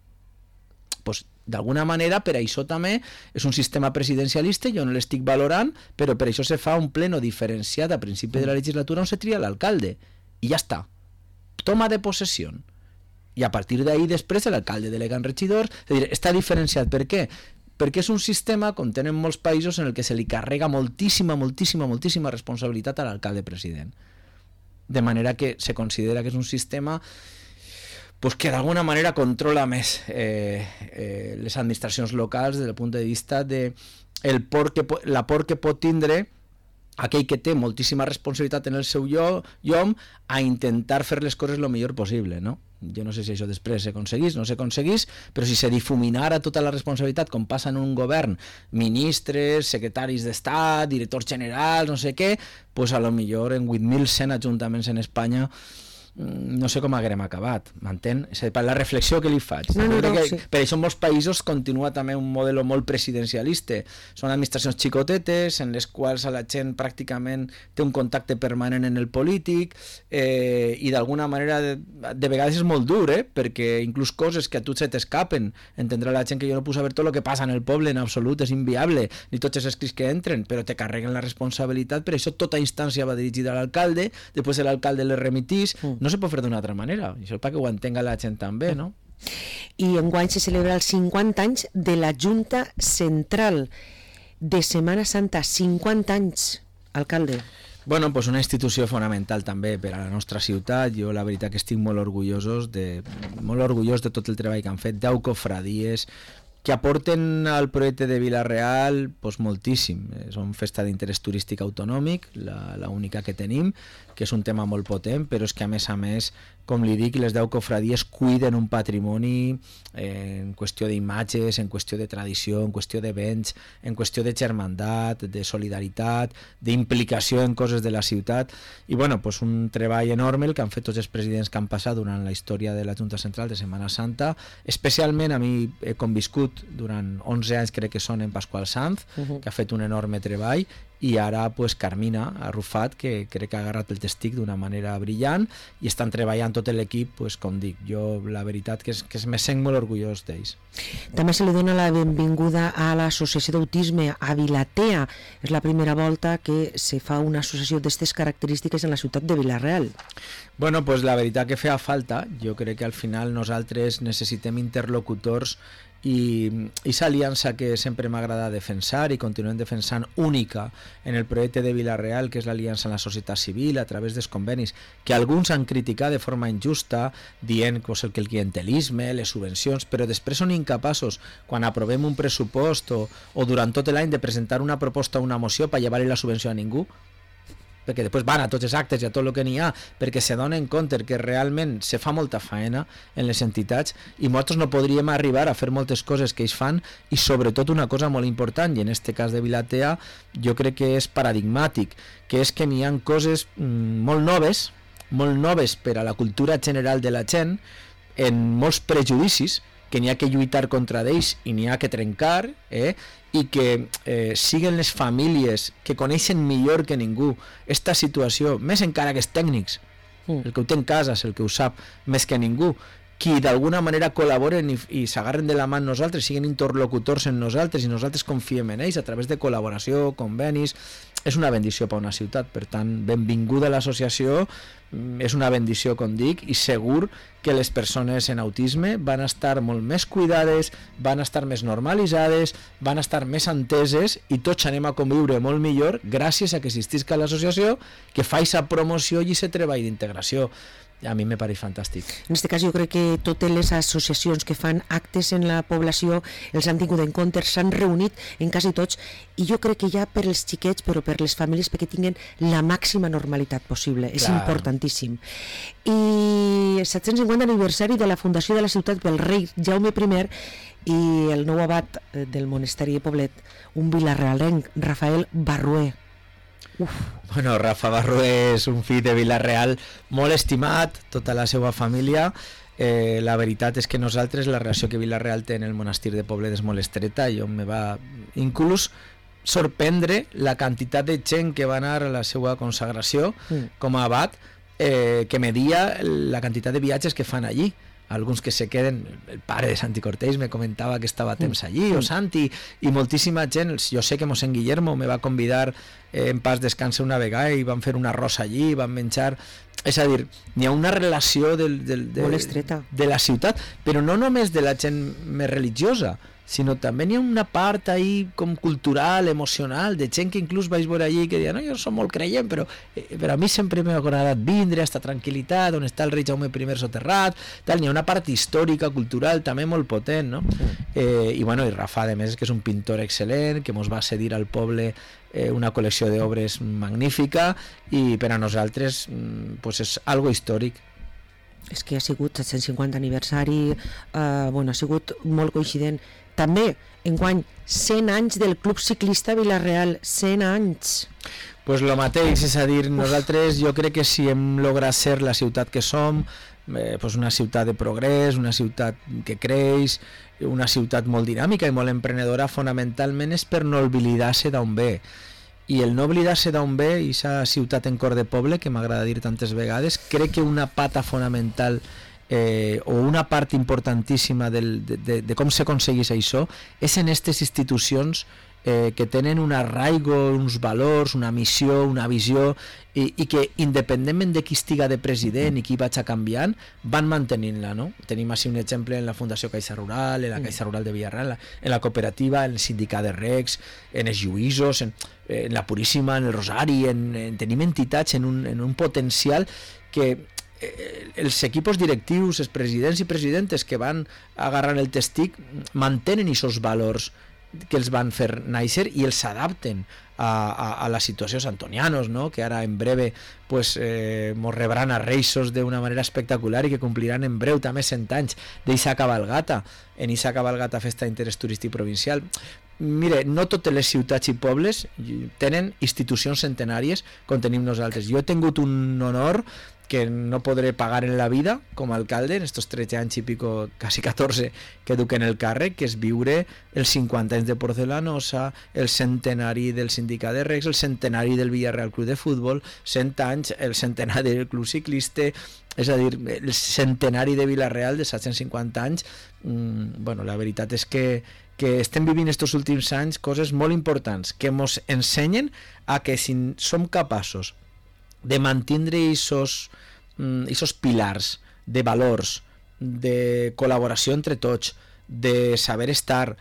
Pues, d'alguna manera, per això també és un sistema presidencialista, jo no l'estic valorant, però per això se fa un pleno diferenciat a principi de la legislatura on se tria l'alcalde. I ja està. Toma de possessió. I a partir d'ahí després l'alcalde delega en regidors. És a dir, està diferenciat. Per què? Perquè és un sistema, com tenen molts països, en el que se li carrega moltíssima, moltíssima, moltíssima responsabilitat a l'alcalde president. De manera que se considera que és un sistema pues que d'alguna manera controla més eh, eh, les administracions locals des del punt de vista de el por que, la por que pot tindre aquell que té moltíssima responsabilitat en el seu llom a intentar fer les coses el millor possible, no? Jo no sé si això després s'aconseguís, no s'aconseguís, però si se difuminara tota la responsabilitat, com passa en un govern, ministres, secretaris d'Estat, directors generals, no sé què, doncs a lo millor en vuit mil cent ajuntaments en Espanya no sé com haguem acabat, m'entén? Per la reflexió que li faig. No, no, no, que, sí. Per això en molts països continua també un model molt presidencialista. Són administracions xicotetes en les quals la gent pràcticament té un contacte permanent en el polític eh, i d'alguna manera de, de vegades és molt dur, eh? Perquè inclús coses que a tu se t'escapen, entendrà la gent que jo no puc saber tot el que passa en el poble en absolut, és inviable, ni tots els escrits que entren, però te carreguen la responsabilitat, per això tota instància va dirigida a l'alcalde, després l'alcalde les remitís, mm. no se pot fer d'una altra manera, i això és perquè ho entenga la gent també, no? I enguany se celebra els cinquanta anys de la Junta Central de Setmana Santa, cinquanta anys, alcalde. Bueno, pues una institució fonamental també per a la nostra ciutat. Jo la veritat que estic molt orgullosos de, molt orgullós de tot el treball que han fet, deu cofradies, que aporten al projecte de Vila-real pues, moltíssim. Són festa d'interès turístic autonòmic, la, la única que tenim, que és un tema molt potent, però és que a més a més, com li dic, les deu cofradies cuiden un patrimoni eh, en qüestió d'imatges, en qüestió de tradició, en qüestió de béns, en qüestió de germandat, de solidaritat, d'implicació en coses de la ciutat, i bueno, pues un treball enorme el que han fet tots els presidents que han passat durant la història de la Junta Central de Setmana Santa. Especialment a mi he conviscut durant onze anys, crec que són, en Pasqual Sanz, uh-huh. que ha fet un enorme treball, i ara pues, Carmina Arrufat, que crec que ha agarrat el testic d'una manera brillant, i estan treballant tot l'equip, pues, com dic, jo la veritat que, és, que me sent molt orgullós d'ells. També se li dona la benvinguda a l'Associació d'Autisme a Vilatea. És la primera volta que se fa una associació d'aquestes característiques en la ciutat de Vila-real. Bueno, pues la veritat que feia falta. Jo crec que al final nosaltres necessitem interlocutors i aquesta aliança que sempre m'agrada defensar i continuem defensant, única en el projecte de Vila-real, que és l'aliança en la societat civil a través dels convenis, que alguns han criticat de forma injusta, dient pues, que el clientelisme, les subvencions, però després són incapaços, quan aprovem un pressupost o, o durant tot l'any, de presentar una proposta o una moció per llevar-li la subvenció a ningú, perquè després van a tots els actes i a tot el que n'hi ha, perquè se donen compte que realment se fa molta faena en les entitats i nosaltres no podríem arribar a fer moltes coses que ells fan, i sobretot una cosa molt important, i en este cas de Vilatea jo crec que és paradigmàtic, que és que n'hi ha coses mm, molt noves, molt noves per a la cultura general de la gent, en molts prejudicis, que n'hi ha que lluitar contra d'ells i n'hi ha que trencar, eh? i que eh, siguen les famílies que coneixen millor que ningú esta situació, més encara que els tècnics, mm. el que ho té en casa és el que ho sap més que ningú, qui d'alguna manera col·laboren i, i s'agarren de la mà amb nosaltres, siguen interlocutors en nosaltres i nosaltres confiem en ells a través de col·laboració, convenis. És una bendició per a una ciutat, per tant, benvinguda a l'associació, és una bendició, com dic, i segur que les persones en autisme van estar molt més cuidades, van estar més normalitzades, van estar més enteses, i tots anem a conviure molt millor gràcies a que existisca l'associació, que fa aquesta promoció i aquest treball d'integració. A mi me pareix fantàstic. En aquest cas jo crec que totes les associacions que fan actes en la població els han tingut en compte, s'han reunit en quasi tots, i jo crec que ja per als xiquets, però per les famílies, perquè tinguin la màxima normalitat possible. Clar. És importantíssim. I el set-cents cinquanta aniversari de la fundació de la ciutat pel rei Jaume primer i el nou abat del monesteri de Poblet, un vilarrealenc, Rafael Barrué. Uf. Bueno, Rafa Barrué és un fill de Vila-real molt estimat, tota la seva família. Eh, la veritat és que nosaltres, la relació que Vila-real té en el monestir de Poblet és molt estreta. Jo me va inclús sorprendre la quantitat de gent que va anar a la seva consagració mm. com a abat, eh, que media la quantitat de viatges que fan allí. Alguns que se queden, el pare de Santi Cortés me comentava que estava temps allí, o Santi, i moltíssima gent. Jo sé que mossèn Guillermo me va convidar eh, en pas descansa una vegada i van fer un arròs allí, van menjar. És a dir, n'hi ha una relació del, del, de, molt estreta de la ciutat, però no només de la gent més religiosa, sinó també hi ha una part ahí com cultural, emocional, de gent que inclús vaig veure allí que deia, no, jo som molt creient, però, eh, però a mi sempre m'ha agradat vindre a esta tranquil·litat, on està el rei Jaume I soterrat, tal, n'hi ha una part històrica, cultural, també molt potent, no? Eh, I bueno, i Rafa, a més, que és un pintor excel·lent, que mos va cedir al poble eh, una col·lecció d'obres magnífica, i per a nosaltres pues és algo històric. És que ha sigut set-cents cinquanta aniversari, eh, bueno, ha sigut molt coincident. També, enguany, cent anys del Club Ciclista Vila-real, cent anys. Pues lo mateix, és a dir, nosaltres jo crec que si hem lograt ser la ciutat que som, eh, pues una ciutat de progrés, una ciutat que creix, una ciutat molt dinàmica i molt emprenedora, fonamentalment és per no oblidar-se d'on ve. I el no oblidar-se d'on ve, i aquesta ciutat en cor de poble, que m'agrada dir tantes vegades, crec que una pata fonamental eh, o una part importantíssima del, de, de, de com s'aconsegueix això és en aquestes institucions eh, que tenen un arraigo, uns valors, una missió, una visió, i, i que independentment de qui estiga de president i qui vaig canviant, van mantenint-la, no? Tenim així un exemple en la Fundació Caixa Rural, en la Caixa Rural de Villarreal, en la cooperativa, en el sindicat de recs, en els lluïsos, en, en la Puríssima, en el Rosari, en, en, tenim entitats en un, en un potencial que eh, els equipos directius, els presidents i presidentes que van agarrant el testic mantenen aquests valors que els van fer néixer i els adapten a, a, a la situació santonianos, no? Que ara en breve pues, eh, mos rebran a Reixos d'una manera espectacular i que compliran en breu també cent anys d'Ixa Cabalgata, en Ixa Cabalgata Festa d'Interès Turístic Provincial. Mire, no totes les ciutats i pobles tenen institucions centenàries com tenim nosaltres. Jo he tingut un honor que no podré pagar en la vida com a alcalde en estos tretze anys i pico, quasi catorze que duc en el càrrec, que és viure els cinquanta anys de Porcelanosa, el centenari del sindicat de recs, el centenari del Villarreal Club de Futbol, cent anys, el centenari del Club Ciclista, és a dir, el centenari de Vila-real de set-cents cinquanta anys. Mm, bueno, la veritat és que que estem vivint estos últims anys coses molt importants que ens ensenyen a que si som capaços de mantindre aquests mm, pilars de valors, de col·laboració entre tots, de saber estar,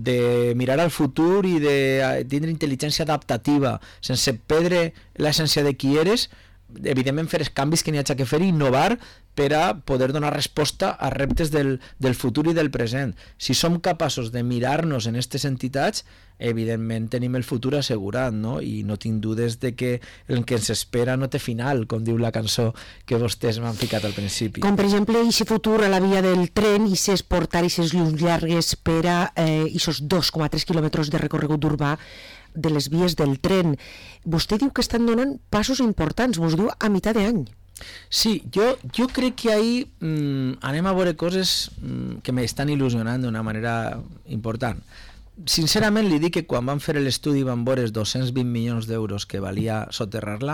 de mirar al futur i de tindre intel·ligència adaptativa sense perdre l'essència de qui eres, evidentment fer els canvis que n'hi hagi que fer i innovar per a poder donar resposta a reptes del, del futur i del present. Si som capaços de mirar-nos en aquestes entitats, evidentment tenim el futur assegurat, no? I no tinc dudes de que el que ens espera no té final, com diu la cançó que vostès m'han ficat al principi. Com per exemple, aquest futur a la via del tren i ses portar i ses llums llargues per a aquests eh, dos coma tres quilòmetres de recorregut urbà de les vies del tren. Vostè diu que estan donant passos importants, vos diu a meitat d'any. Sí, jo, jo crec que ahir mmm, anem a veure coses mmm, que m'estan il·lusionant d'una manera important. Sincerament li dic que quan van fer l'estudi van veure els dos-cents vint milions d'euros que valia soterrar-la,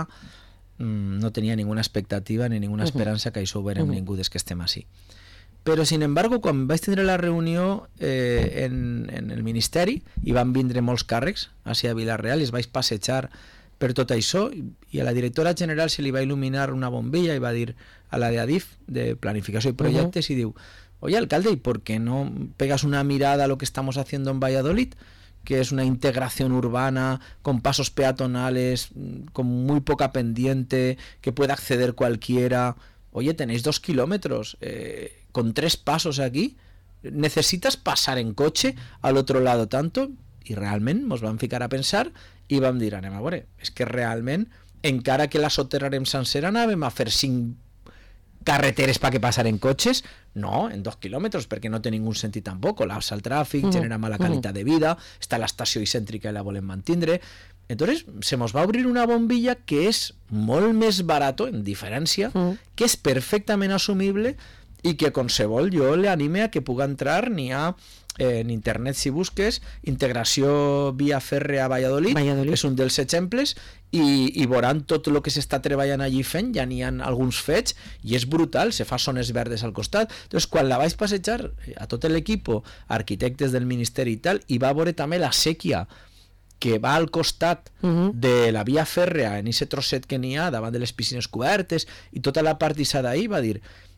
mmm, no tenia ninguna expectativa ni ninguna esperança que això ho veurem uh-huh. ningú des que estem així. Però, sin embargo, quan vaig tindre la reunió eh, en, en el Ministeri i van vindre molts càrrecs hacia Vila-real i es vaig passejar per tot això i a la directora general se li va il·luminar una bombilla i va dir a la de Adif, de Planificació i Projectes, uh-huh. i diu, oye, alcalde, ¿y por qué no pegas una mirada a lo que estamos haciendo en Valladolid? Que es una integración urbana con pasos peatonales, con muy poca pendiente, que pueda acceder cualquiera. Oye, tenéis dos kilómetros, eh, con tres pasos aquí, ¿necesitas pasar en coche al otro lado tanto? I realment ens vam ficar a pensar i vam dir, anem a veure, és que realment, encara que la soterrarem sencera, anàvem a fer cinc carreteres perquè passaren cotxes? No, en dos quilòmetres, perquè no té ningú sentit tampoc, l'alça el tràfic, uh-huh. genera mala qualitat de vida, està l'estació cèntrica i la volem mantindre. Entonces, se nos va obrir una bombilla que és molt més barato, en diferència, uh-huh. que és perfectament assumible i que qualsevol jo le anime a que puga entrar, n'hi ha en internet si busques, integració via fèrrea a Valladolid, Valladolid, és un dels exemples, i, i veuran tot el que s'està treballant allí fent, ja n'hi ha alguns fets, i és brutal, se fa zones verdes al costat. Entonces, quan la vaig passejar a tot l'equip, arquitectes del Ministeri i tal, i va veure també la sèquia que va al costat uh-huh. de la via fèrrea, en aquest trosset que n'hi ha, davant de les piscines cobertes, i tota la part d'Issa d'ahir, va dir,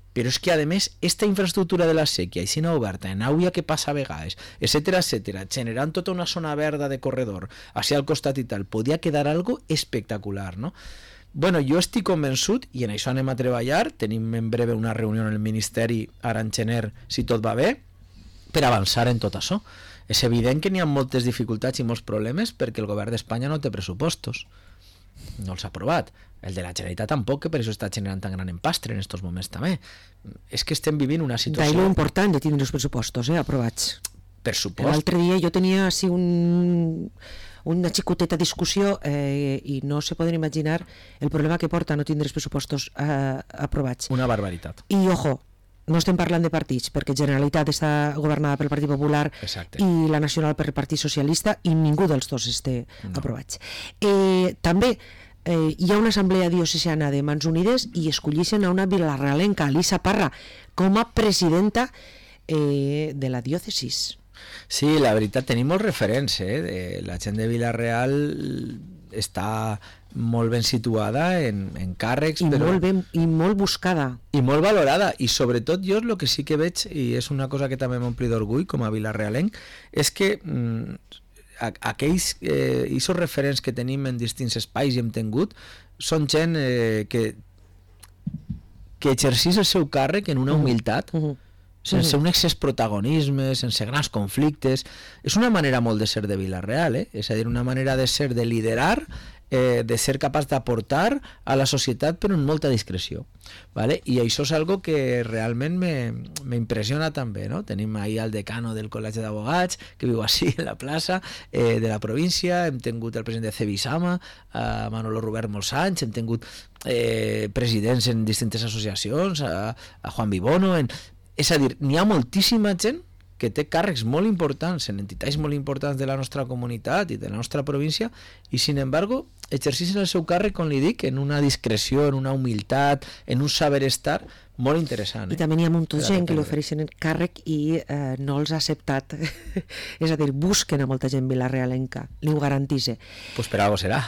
però és que a més esta infraestructura de la sèquia, i si no oberta, en aigua que passa a vegades, etcètera, etcètera, generant tota una zona verda de corredor, així al costat i tal, podia quedar algo espectacular, no? Bueno, jo estic convençut, i en això anem a treballar, tenim en breve una reunió en el Ministeri, ara en gener, si tot va bé, per avançar en tot això. És evident que n'hi ha moltes dificultats i molts problemes perquè el govern d'Espanya no té pressupostos. No els ha aprovat. El de la Generalitat tampoc, que per això està generant tan gran empastre en aquests moments també. És que estem vivint una situació... D'ahir lo important de tindre els pressupostos, eh, aprovats. Per supost. L'altre dia jo tenia així un... una xicoteta discussió eh, i no se poden imaginar el problema que porta no tindre els pressupostos eh, aprovats. Una barbaritat. I, ojo, no estem parlant de partits, perquè Generalitat està governada pel Partit Popular. Exacte. I la Nacional per el Partit Socialista, i ningú dels dos està no. aprovats. Eh, també eh, hi ha una assemblea diocesana de Mans Unides i escollixen a una vilarealenca, Elisa Parra, com a presidenta eh, de la diòcesis. Sí, la veritat, tenim molts referents, eh? De, la gent de Vila-real està molt ben situada en, en càrrecs, I, però... molt ben, i molt buscada. I molt valorada, i sobretot jo el que sí que veig, i és una cosa que també m'ompli d'orgull com a vilarealenc, és que mm, aquells eh, esos referents que tenim en distints espais i hem tingut són gent eh, que que exercís el seu càrrec en una humilitat, uh-huh. sense un excés protagonisme, sense grans conflictes. És una manera molt de ser de Vila-real, eh? És a dir, una manera de ser, de liderar, eh, de ser capaç d'aportar a la societat però amb molta discreció, ¿vale? I això és algo que realment m'impressiona també, no? Tenim ahí el decano del Col·legi d'Abogats que viu així en la plaça eh, de la província, hem tingut el president de Cebisama, a Manolo Robert molts anys, hem tingut eh, presidents en distintes associacions, a, a Juan Vibono, en... és a dir, n'hi ha moltíssima gent que té càrrecs molt importants en entitats molt importants de la nostra comunitat i de la nostra província i, sin embargo, exerceixen el seu càrrec, com li dic, en una discreció, en una humilitat, en un saber estar molt interessant. Eh? I també n'hi ha molta gent que li ofereixen el càrrec i eh, no els ha acceptat. És a dir, busquen a molta gent vilarealenca, li ho garantisse. Pues per algo serà.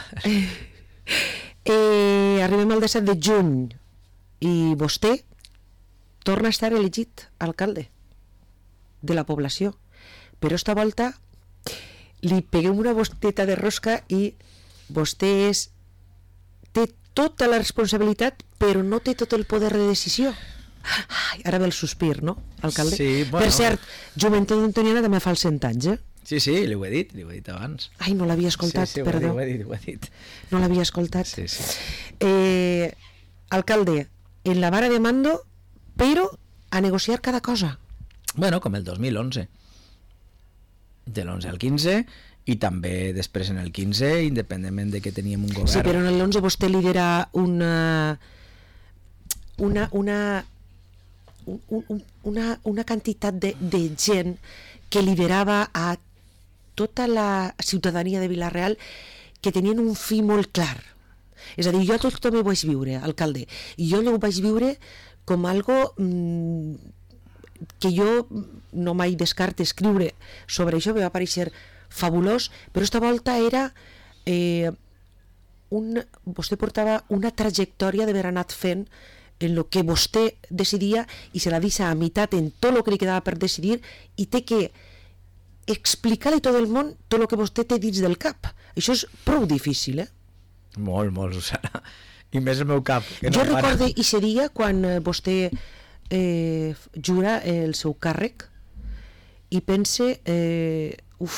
eh, arribem al disset de juny i vostè torna a estar elegit alcalde de la població, però esta volta li peguem una bosteta de rosca i vostè és, té tota la responsabilitat però no té tot el poder de decisió. Ai, ara ve el sospir, no, alcalde? Sí, bueno. Per cert, Joventut Antoniana també fa els cent anys, eh? Sí, sí, li ho he dit, li ho he dit abans. Ai, no l'havia escoltat, sí, sí, perdó. Ho he dit, ho he dit. No l'havia escoltat. Sí, sí. Eh, alcalde, en la vara de mando, però a negociar cada cosa. Bueno, com el dos mil onze. De l'onze al quinze, i també després en el quinze, independentment de que teníem un govern. Sí, però en l'onze vostè lidera una una una un, un, una, una quantitat de, de gent que liderava a tota la ciutadania de Vila-real que tenien un fi molt clar. És a dir, jo tot també ho vaig viure, alcalde, i jo ho vaig viure com algo mmm, que jo no mai descarte escriure sobre això, me va aparèixer fabulós, però esta volta era eh, un, vostè portava una trajectòria d'haver anat fent en el que vostè decidia i se la deixa a meitat en tot el que li quedava per decidir i té que explicar-li a tot el món tot el que vostè té dins del cap. Això és prou difícil, eh? Molt, molt, Susana. I més el meu cap. Que no jo para. recordo aquest dia quan vostè eh, jura el seu càrrec i pense eh, uf,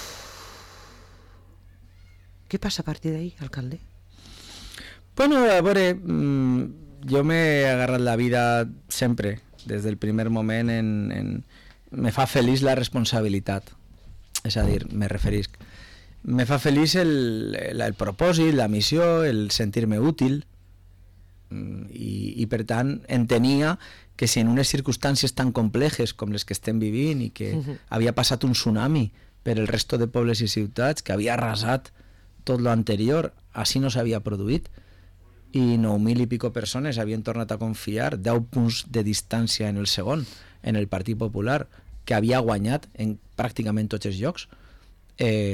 què passa a partir d'ahí, alcalde? Bueno, a veure, jo m'he agarrat la vida sempre, des del primer moment, en, en... me fa feliç la responsabilitat. És a dir, me referisc. Me fa feliç el, el, el propòsit, la missió, el sentir-me útil, i, i per tant entenia que si en unes circumstàncies tan complexes com les que estem vivint i que uh-huh. havia passat un tsunami per el resto de pobles i ciutats, que havia arrasat tot lo anterior, així no s'havia produït, i nou mil i pico persones havien tornat a confiar, deu punts de distància en el segon, en el Partit Popular, que havia guanyat en pràcticament tots els llocs. Eh,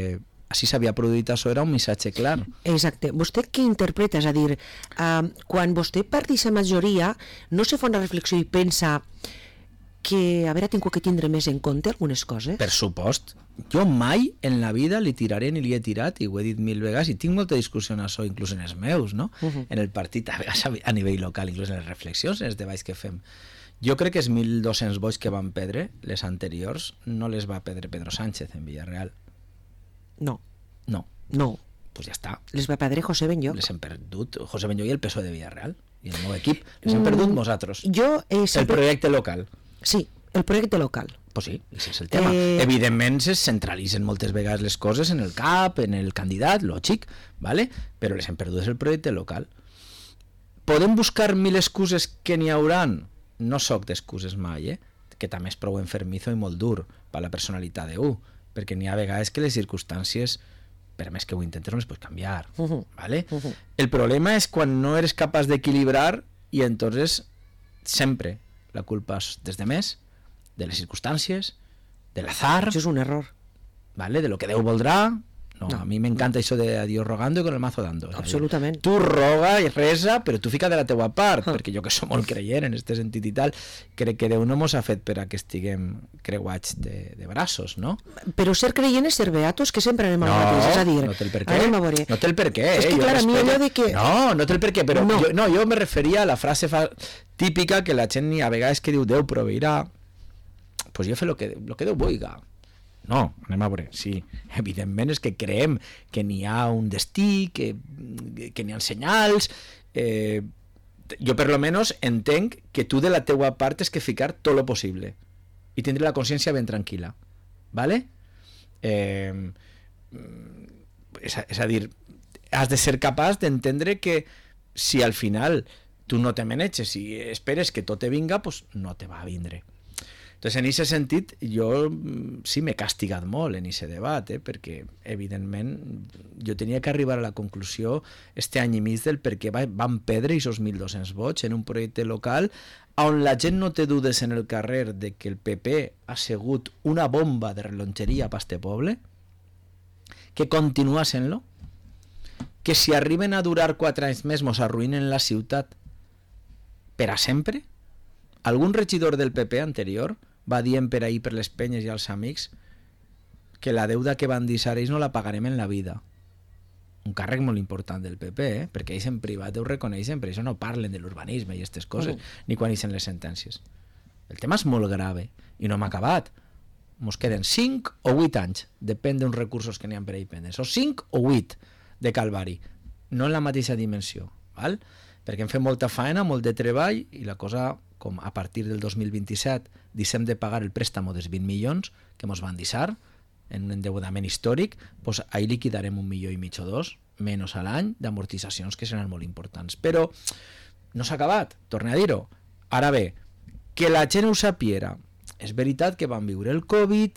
així s'havia produït això, era un missatge clar. Exacte. Vostè què interpreta? És a dir, uh, quan vostè perd aquesta majoria, no se fa una reflexió i pensa que haver tingut que tindre més en compte algunes coses? Per supost. Jo mai en la vida li tiraré ni li he tirat, i ho he dit mil vegades, i tinc molta discussió en això, inclús en els meus, no? Uh -huh. En el partit, a vegades a nivell local, inclús en les reflexions, en els debats que fem. Jo crec que els mil dos-cents vots que van perdre, les anteriors, no les va perdre Pedro Sánchez en Villarreal. No. No. No. Pues ja està. Les va perdre José Benlloch. Les hem perdut José Benlloch i el P S O E de Villarreal, i el meu equip. Les hem perdut nosaltres. Jo, eh, sempre... El projecte local. Sí, el projecte local. Pues sí, ese és el tema. Eh... Evidentment se centralitzen moltes vegades les coses en el cap, en el candidat, lògic, ¿vale? Però les hem perdut el projecte local. Podem buscar mil excuses que n'hi hauran? No soc d'excuses mai, eh? Que també és prou enfermizo i molt dur per la personalitat d'un, perquè n'hi ha vegades que les circumstàncies, per més que ho intentes, no les pots canviar, uh -huh. ¿vale? Uh -huh. El problema és quan no eres capaç d'equilibrar i entonces sempre la culpa és des de més, de les circumstàncies, de l'azar. Això és un error. ¿Vale? De lo que Déu voldrà. No, no, a mi m'encanta no. això de a Dios rogando y con el mazo dando. Absolutament. Tu roga i resa, però tu fica de la teua part, ah. perquè jo que som molt creient en aquest sentit i tal, crec que Déu no mos ha fet per a que estiguem creuats de, de braços, no? Però ser creient és ser beatos, que sempre anem al no, mateix, és a dir... no té el per què, anem a veure. no té el per què. És que, eh? clar, a mi allò de que... No, no té el per què, però no. Jo, no, jo me referia a la frase fa... típica que la gent a vegades que diu Déu proveirà, pues jo fe lo que, lo que Déu vulga. No, anem a veure, sí, evidentment és que creem que n'hi ha un destí, que, que n'hi ha senyals, eh, jo per lo menos entenc que tu de la teua part és que ficar tot lo possible i tindre la consciència ben tranquil·la, ¿vale? Eh, és, a, és a dir, has de ser capaç d'entendre que si al final tu no te maneges i esperes que tot te vinga, pues no te va a vindre. Entonces, en aquest sentit, jo sí m'he castigat molt en aquest debat, eh? Perquè, evidentment, jo tenia que arribar a la conclusió este any i mig del per què van perdre aquests mil dos-cents vots en un projecte local on la gent no té dudes en el carrer de que el P P ha sigut una bomba de rellotgeria per este poble, que continua sent-lo, que si arriben a durar quatre anys més mos arruïnen la ciutat per a sempre. Algun regidor del P P anterior va dient per ahir per les penyes i als amics que la deuda que van deixar ells no la pagarem en la vida. Un càrrec molt important del P P, eh? Perquè ells en privat ho reconeixen, per això no parlen de l'urbanisme i aquestes coses, uh. ni quan eixen les sentències. El tema és molt grave i no hem acabat. Mos queden cinc o vuit anys, depèn d'uns recursos que n'hi ha per ahir pendents, o cinc o vuit de calvari, no en la mateixa dimensió, val? Perquè hem fet molta faena, molt de treball, i la cosa, com a partir del dos mil vint-i-set deixem de pagar el préstamo dels vint milions que ens van deixar en un endeudament històric, doncs ahir liquidarem un milió i mig o dos, menys a l'any, d'amortitzacions que seran molt importants. Però no s'ha acabat, torno a dir-ho. Ara bé, que la gent ho sapiera. És veritat que van viure el Covid,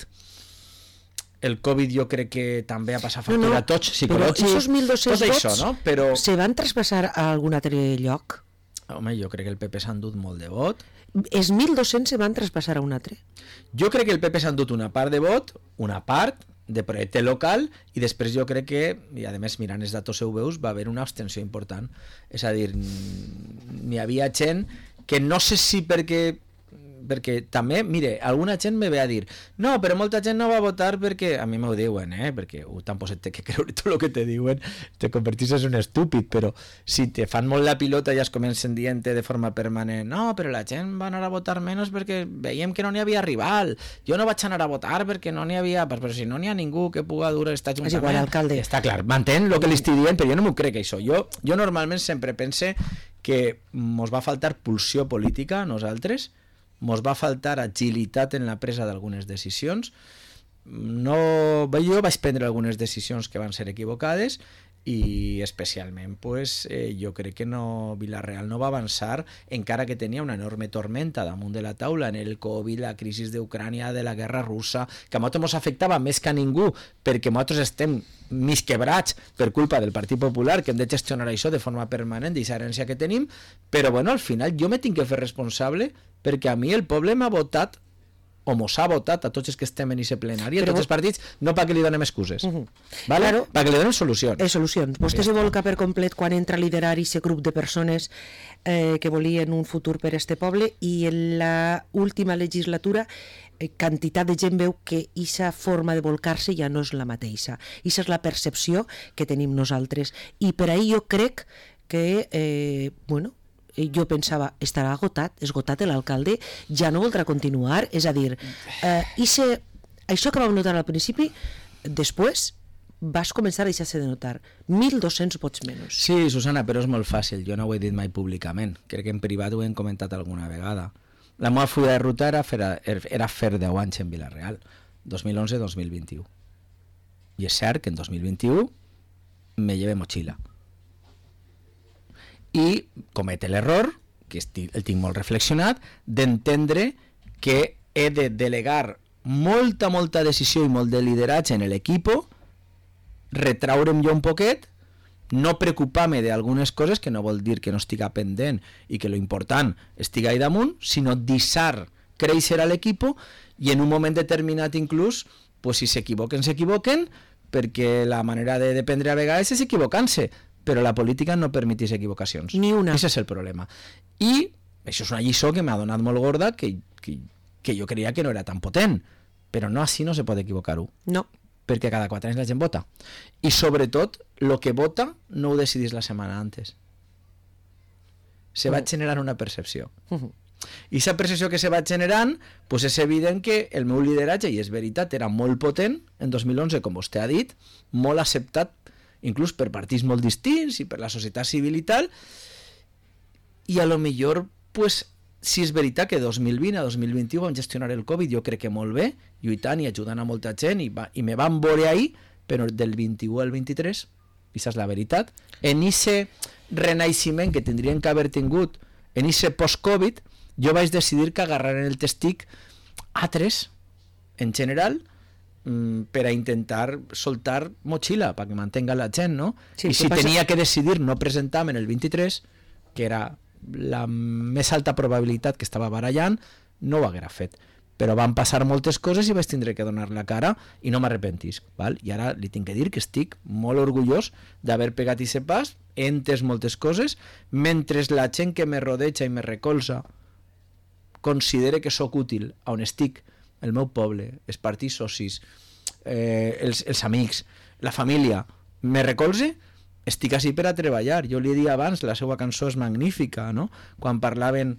el Covid jo crec que també ha passat factura no, no, a tots, psicològics, però aquests mil dos-cents tot això, no? Però... se van traspassar a algun altre lloc? Home, jo crec que el P P s'ha endut molt de vot. Els mil dos-cents se van traspassar a un altre? Jo crec que el P P s'ha endut una part de vot, una part de projecte local, i després jo crec que, i a més mirant els datos ho veus, va haver una abstenció important. És a dir, n'hi havia gent que no sé si perquè... perquè també, mire, alguna gent me ve a dir no, però molta gent no va votar perquè a mi m'ho diuen, eh, perquè uh, tampoc se té que creure tot el que te diuen, te converteixes en un estúpid, però si te fan molt la pilota i es comencen dient de forma permanent, no, però la gent va anar a votar menys perquè veiem que no n'hi havia rival, jo no vaig anar a votar perquè no n'hi havia, però si no n'hi ha ningú que pugui dur aquest ajuntament, és igual, alcalde. Està clar, m'entén el que li estic dient, però jo no m'ho crec això, jo, jo normalment sempre pense que mos va faltar pulsió política a nosaltres, mos va faltar agilitat en la presa d'algunes decisions. No, jo vaig prendre algunes decisions que van ser equivocades i especialment pues, eh, jo crec que no, Vila-real no va avançar, encara que tenia una enorme tormenta damunt de la taula en el Covid, la crisi d'Ucrània, de la guerra russa, que a nosaltres ens afectava més que a ningú, perquè nosaltres estem mig quebrats per culpa del Partit Popular, que hem de gestionar això de forma permanent, d'aquesta herència que tenim, però bueno, al final jo me tinc que fer responsable perquè a mi el poble m'ha votat o mos ha votat a tots els que estem en aquest plenari, a tots els partits, no perquè li donem excuses, uh-huh. vale? Claro, perquè li donem solucions. Eh, solucions. Vostè se volca per complet quan entra a liderar aquest grup de persones eh, que volien un futur per a este poble, i en la última legislatura eh, quantitat de gent veu que aquesta forma de volcar-se ja no és la mateixa. Aquesta és la percepció que tenim nosaltres. I per ahir jo crec que, eh, bueno, jo pensava, estarà agotat, esgotat l'alcalde, ja no voldrà continuar, és a dir, eh, ese, això que vam notar al principi, després vas començar a deixar-se de notar, mil dos-cents vots menys. Sí, Susana, però és molt fàcil, jo no ho he dit mai públicament, crec que en privat ho hem comentat alguna vegada. La meva fulla de ruta era fer, era fer deu anys en Vila-real, dos mil onze dos mil vint-i-u. I és cert que en dos mil vint-i-u me lleve motxilla. I comete l'error, que el tinc molt reflexionat, d'entendre que he de delegar molta, molta decisió i molt de lideratge en l'equip, retraure'm jo un poquet, no preocupar-me d'algunes coses, que no vol dir que no estiga pendent i que lo important estiga ahí damunt, sinó deixar créixer a l'equip i en un moment determinat inclús, pues, si s'equivoquen, s'equivoquen, perquè la manera de dependre a vegades és equivocant-se, però la política no permetís equivocacions. Ni una. Aquest és el problema. I això és una lliçó que m'ha donat molt gorda, que, que, que jo creia que no era tan potent, però no, així no se pot equivocar-ho. No. Perquè cada quatre anys la gent vota. I sobretot, el que vota no ho decidís la setmana antes. Se va generant una percepció. Uh-huh. I aquesta percepció que se va generant, pues és evident que el meu lideratge, i és veritat, era molt potent en dos mil onze, com vostè ha dit, molt acceptat inclús per partits molt distints i per la societat civil i tal, i a lo millor, pues, si és veritat que dos mil vint a dos mil vint-i-u vam gestionar el Covid, jo crec que molt bé, lluitant i ajudant a molta gent, i, va, i me van veure ahir, però del vint-i-u al vint-i-tres, aquesta és la veritat, en aquest renaixement que tindrien que haver tingut, en aquest post-Covid, jo vaig decidir que agarraren el testic a tres, en general, per a intentar soltar motxilla perquè mantenga la gent, no? Sí, i si passa... tenia que decidir no presentar-me en el vint-i-tres, que era la més alta probabilitat que estava barallant, no ho haguera fet. Però van passar moltes coses i vaig tindre que donar la cara i no m'arrepentisc, val? I ara li tinc que dir que estic molt orgullós d'haver pegat aquest pas, he entès moltes coses, mentre la gent que me rodeja i me recolza considere que sóc útil a on estic, el meu poble, els partits socis, eh, els, els amics, la família, me recolze, estic així per a treballar. Jo li he dit abans, la seva cançó és magnífica, no? Quan parlaven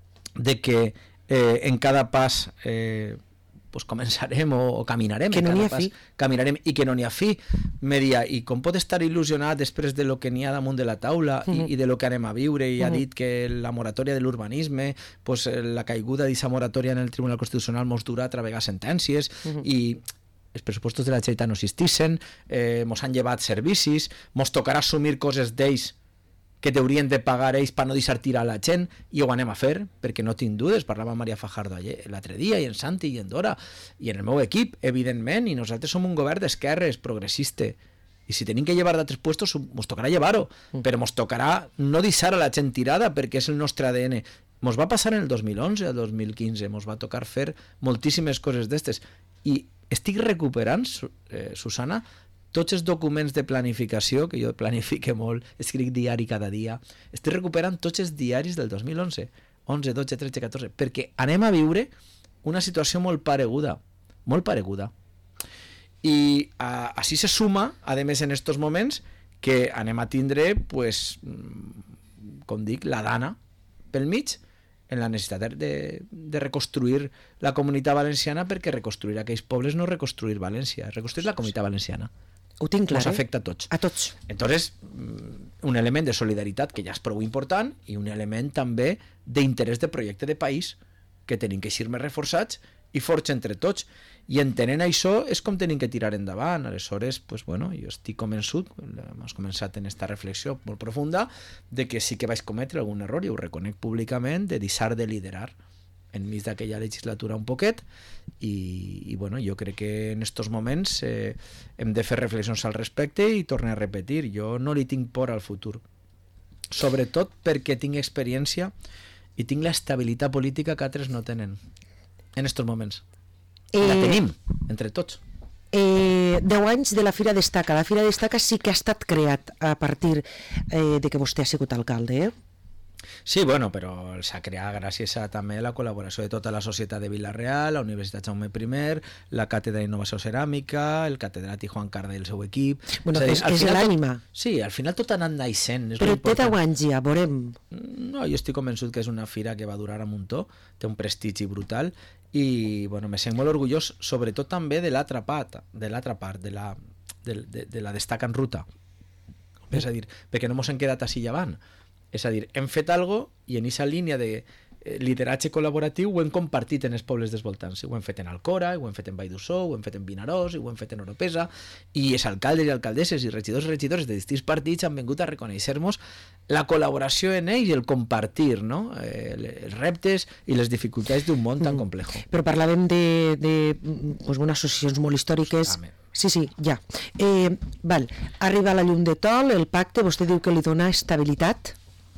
de que eh, en cada pas eh, pues començarem o, o caminarem, que no n'hi ha fi. Caminarem i que no n'hi ha fi. Me dia, i com pot estar il·lusionat després de lo que n'hi ha damunt de la taula uh -huh. i, i de lo que anem a viure, i uh -huh. ha dit que la moratòria de l'urbanisme, pues, la caiguda d'aquesta moratòria en el Tribunal Constitucional mos durà a travegar sentències uh -huh. i els pressupostos de la Generalitat no existissin, eh, mos han llevat servicis, mos tocarà assumir coses d'ells que t'haurien de pagar ells per no deixar tirar la gent, i ho anem a fer, perquè no tinc dudes. Parlava amb Maria Fajardo l'altre dia, i en Santi i en Dora, i en el meu equip, evidentment, i nosaltres som un govern d'esquerres, progressista, i si tenim que llevar d'altres puestos, mos tocarà llevar-ho, mm. però mos tocarà no deixar a la gent tirada, perquè és el nostre A D N. Mos va passar en el dos mil onze, el dos mil quinze, mos va tocar fer moltíssimes coses d'estes, i estic recuperant, eh, Susana, tots els documents de planificació, que jo planifique molt, escric diari cada dia, estic recuperant tots els diaris del dos mil onze, onze, dotze, tretze, catorze, perquè anem a viure una situació molt pareguda, molt pareguda. I a, així se suma, a més en aquests moments, que anem a tindre, pues, com dic, la dana pel mig, en la necessitat de, de reconstruir la comunitat valenciana, perquè reconstruir aquells pobles no reconstruir València, reconstruir la comunitat valenciana. Ho tinc clar, ens afecta a tots. A tots. Entonces, un element de solidaritat que ja és prou important, i un element també d'interès de projecte de país, que tenim que eixir més reforçats i forts entre tots. I entenent això és com tenim que tirar endavant. Aleshores, pues, bueno, jo estic convençut, hem començat en aquesta reflexió molt profunda, de que sí que vaig cometre algun error, i ho reconec públicament, de deixar de liderar enmig d'aquella legislatura un poquet, i, i bueno, jo crec que en estos moments eh, hem de fer reflexions al respecte, i torno a repetir, jo no li tinc por al futur, sobretot perquè tinc experiència i tinc l'estabilitat política que altres no tenen. en estos moments. Eh, la tenim, entre tots. Eh, deu anys de la Fira Destaca. La Fira Destaca sí que ha estat creat a partir eh, de que vostè ha sigut alcalde, eh? Sí, bueno, però s'ha creat gràcies a també la col·laboració de tota la societat de Vila-real, la Universitat Jaume I, la Càtedra d'Innovació Ceràmica, el catedràtic Juan Carda i el seu equip... Bueno, és, és, és l'ànima. Sí, al final tot ha anat naixent. Però té deu anys ja, veurem. No, jo estic convençut que és una fira que va durar a muntó, té un prestigi brutal i, bueno, me sent molt orgullós, sobretot també de l'altra part, de l'altra part, de la, de, de, de la destaca en ruta. És a dir, perquè no mos hem quedat així llevant. És a dir, hem fet algo i en aquesta línia de lideratge col·laboratiu ho hem compartit en els pobles dels voltants. Ho hem fet en Alcora, ho hem fet en Vall d'Ussó, ho hem fet en Vinaròs, ho hem fet en Oropesa, i els alcaldes i alcaldesses i regidors i regidores de distints partits han vingut a reconèixer-nos la col·laboració en ells i el compartir, no? eh, els reptes i les dificultats d'un món tan complex. Però parlàvem de, de pues, unes associacions molt històriques. Amén. Sí, sí, ja. Eh, val. Arriba la llum de Tol, el pacte, vostè diu que li dona estabilitat.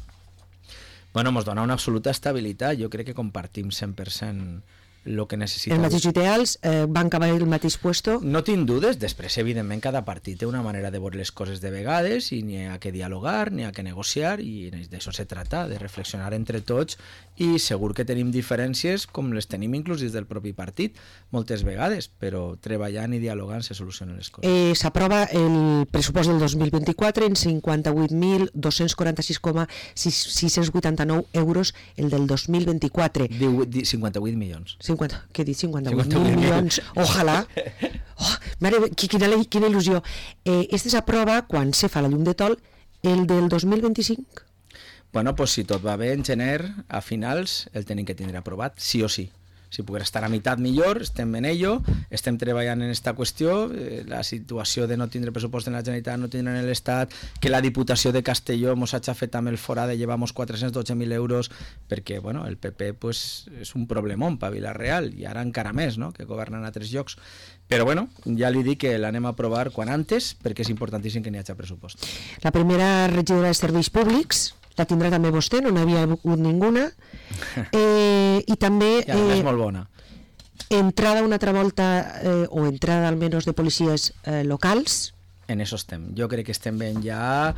Bueno, ens dona una absoluta estabilitat. Jo crec que compartim cent per cent el que necessita. Els mateixos ideals eh, van acabar el mateix puesto. No tinc dudes. Després, evidentment, cada partit té una manera de veure les coses de vegades i n'hi ha que dialogar, n'hi ha que negociar i d'això se trata, de reflexionar entre tots i segur que tenim diferències com les tenim inclús des del propi partit moltes vegades, però treballant i dialogant se solucionen les coses. Eh, S'aprova el pressupost del dos mil vint-i-quatre en cinquanta-vuit mil dos-cents quaranta-sis coma sis-cents vuitanta-nou euros el del dos mil vint-i-quatre. Diu, di, cinquanta-vuit milions. cinquanta, què he dit? cinquanta-vuit mil milions. Ojalà. Oh, mare, quina, quina il·lusió. Eh, este s'aprova quan se fa la llum de Tol el del dos mil vint-i-cinc. Bueno, pues si tot va bé, en gener, a finals, el tenim que tindre aprovat, sí o sí. Si pogués estar a meitat millor, estem en ello, estem treballant en esta qüestió, eh, la situació de no tindre pressupost en la Generalitat, no tindre en l'Estat, que la Diputació de Castelló mos ha fet amb el forà de llevamos quatre-cents dotze mil euros, perquè bueno, el P P pues, és un problemón per Vila-real, i ara encara més, no? Que governen a tres llocs. Però bueno, ja li dic que l'anem a aprovar quan antes, perquè és importantíssim que n'hi hagi pressupost. La primera regidora de Serveis Públics la tindrà també vostè, no n'havia hagut ninguna. Eh, I també... I a més, molt bona. Entrada una altra volta, eh, o entrada almenys de policies eh, locals. En això estem. Jo crec que estem veient ja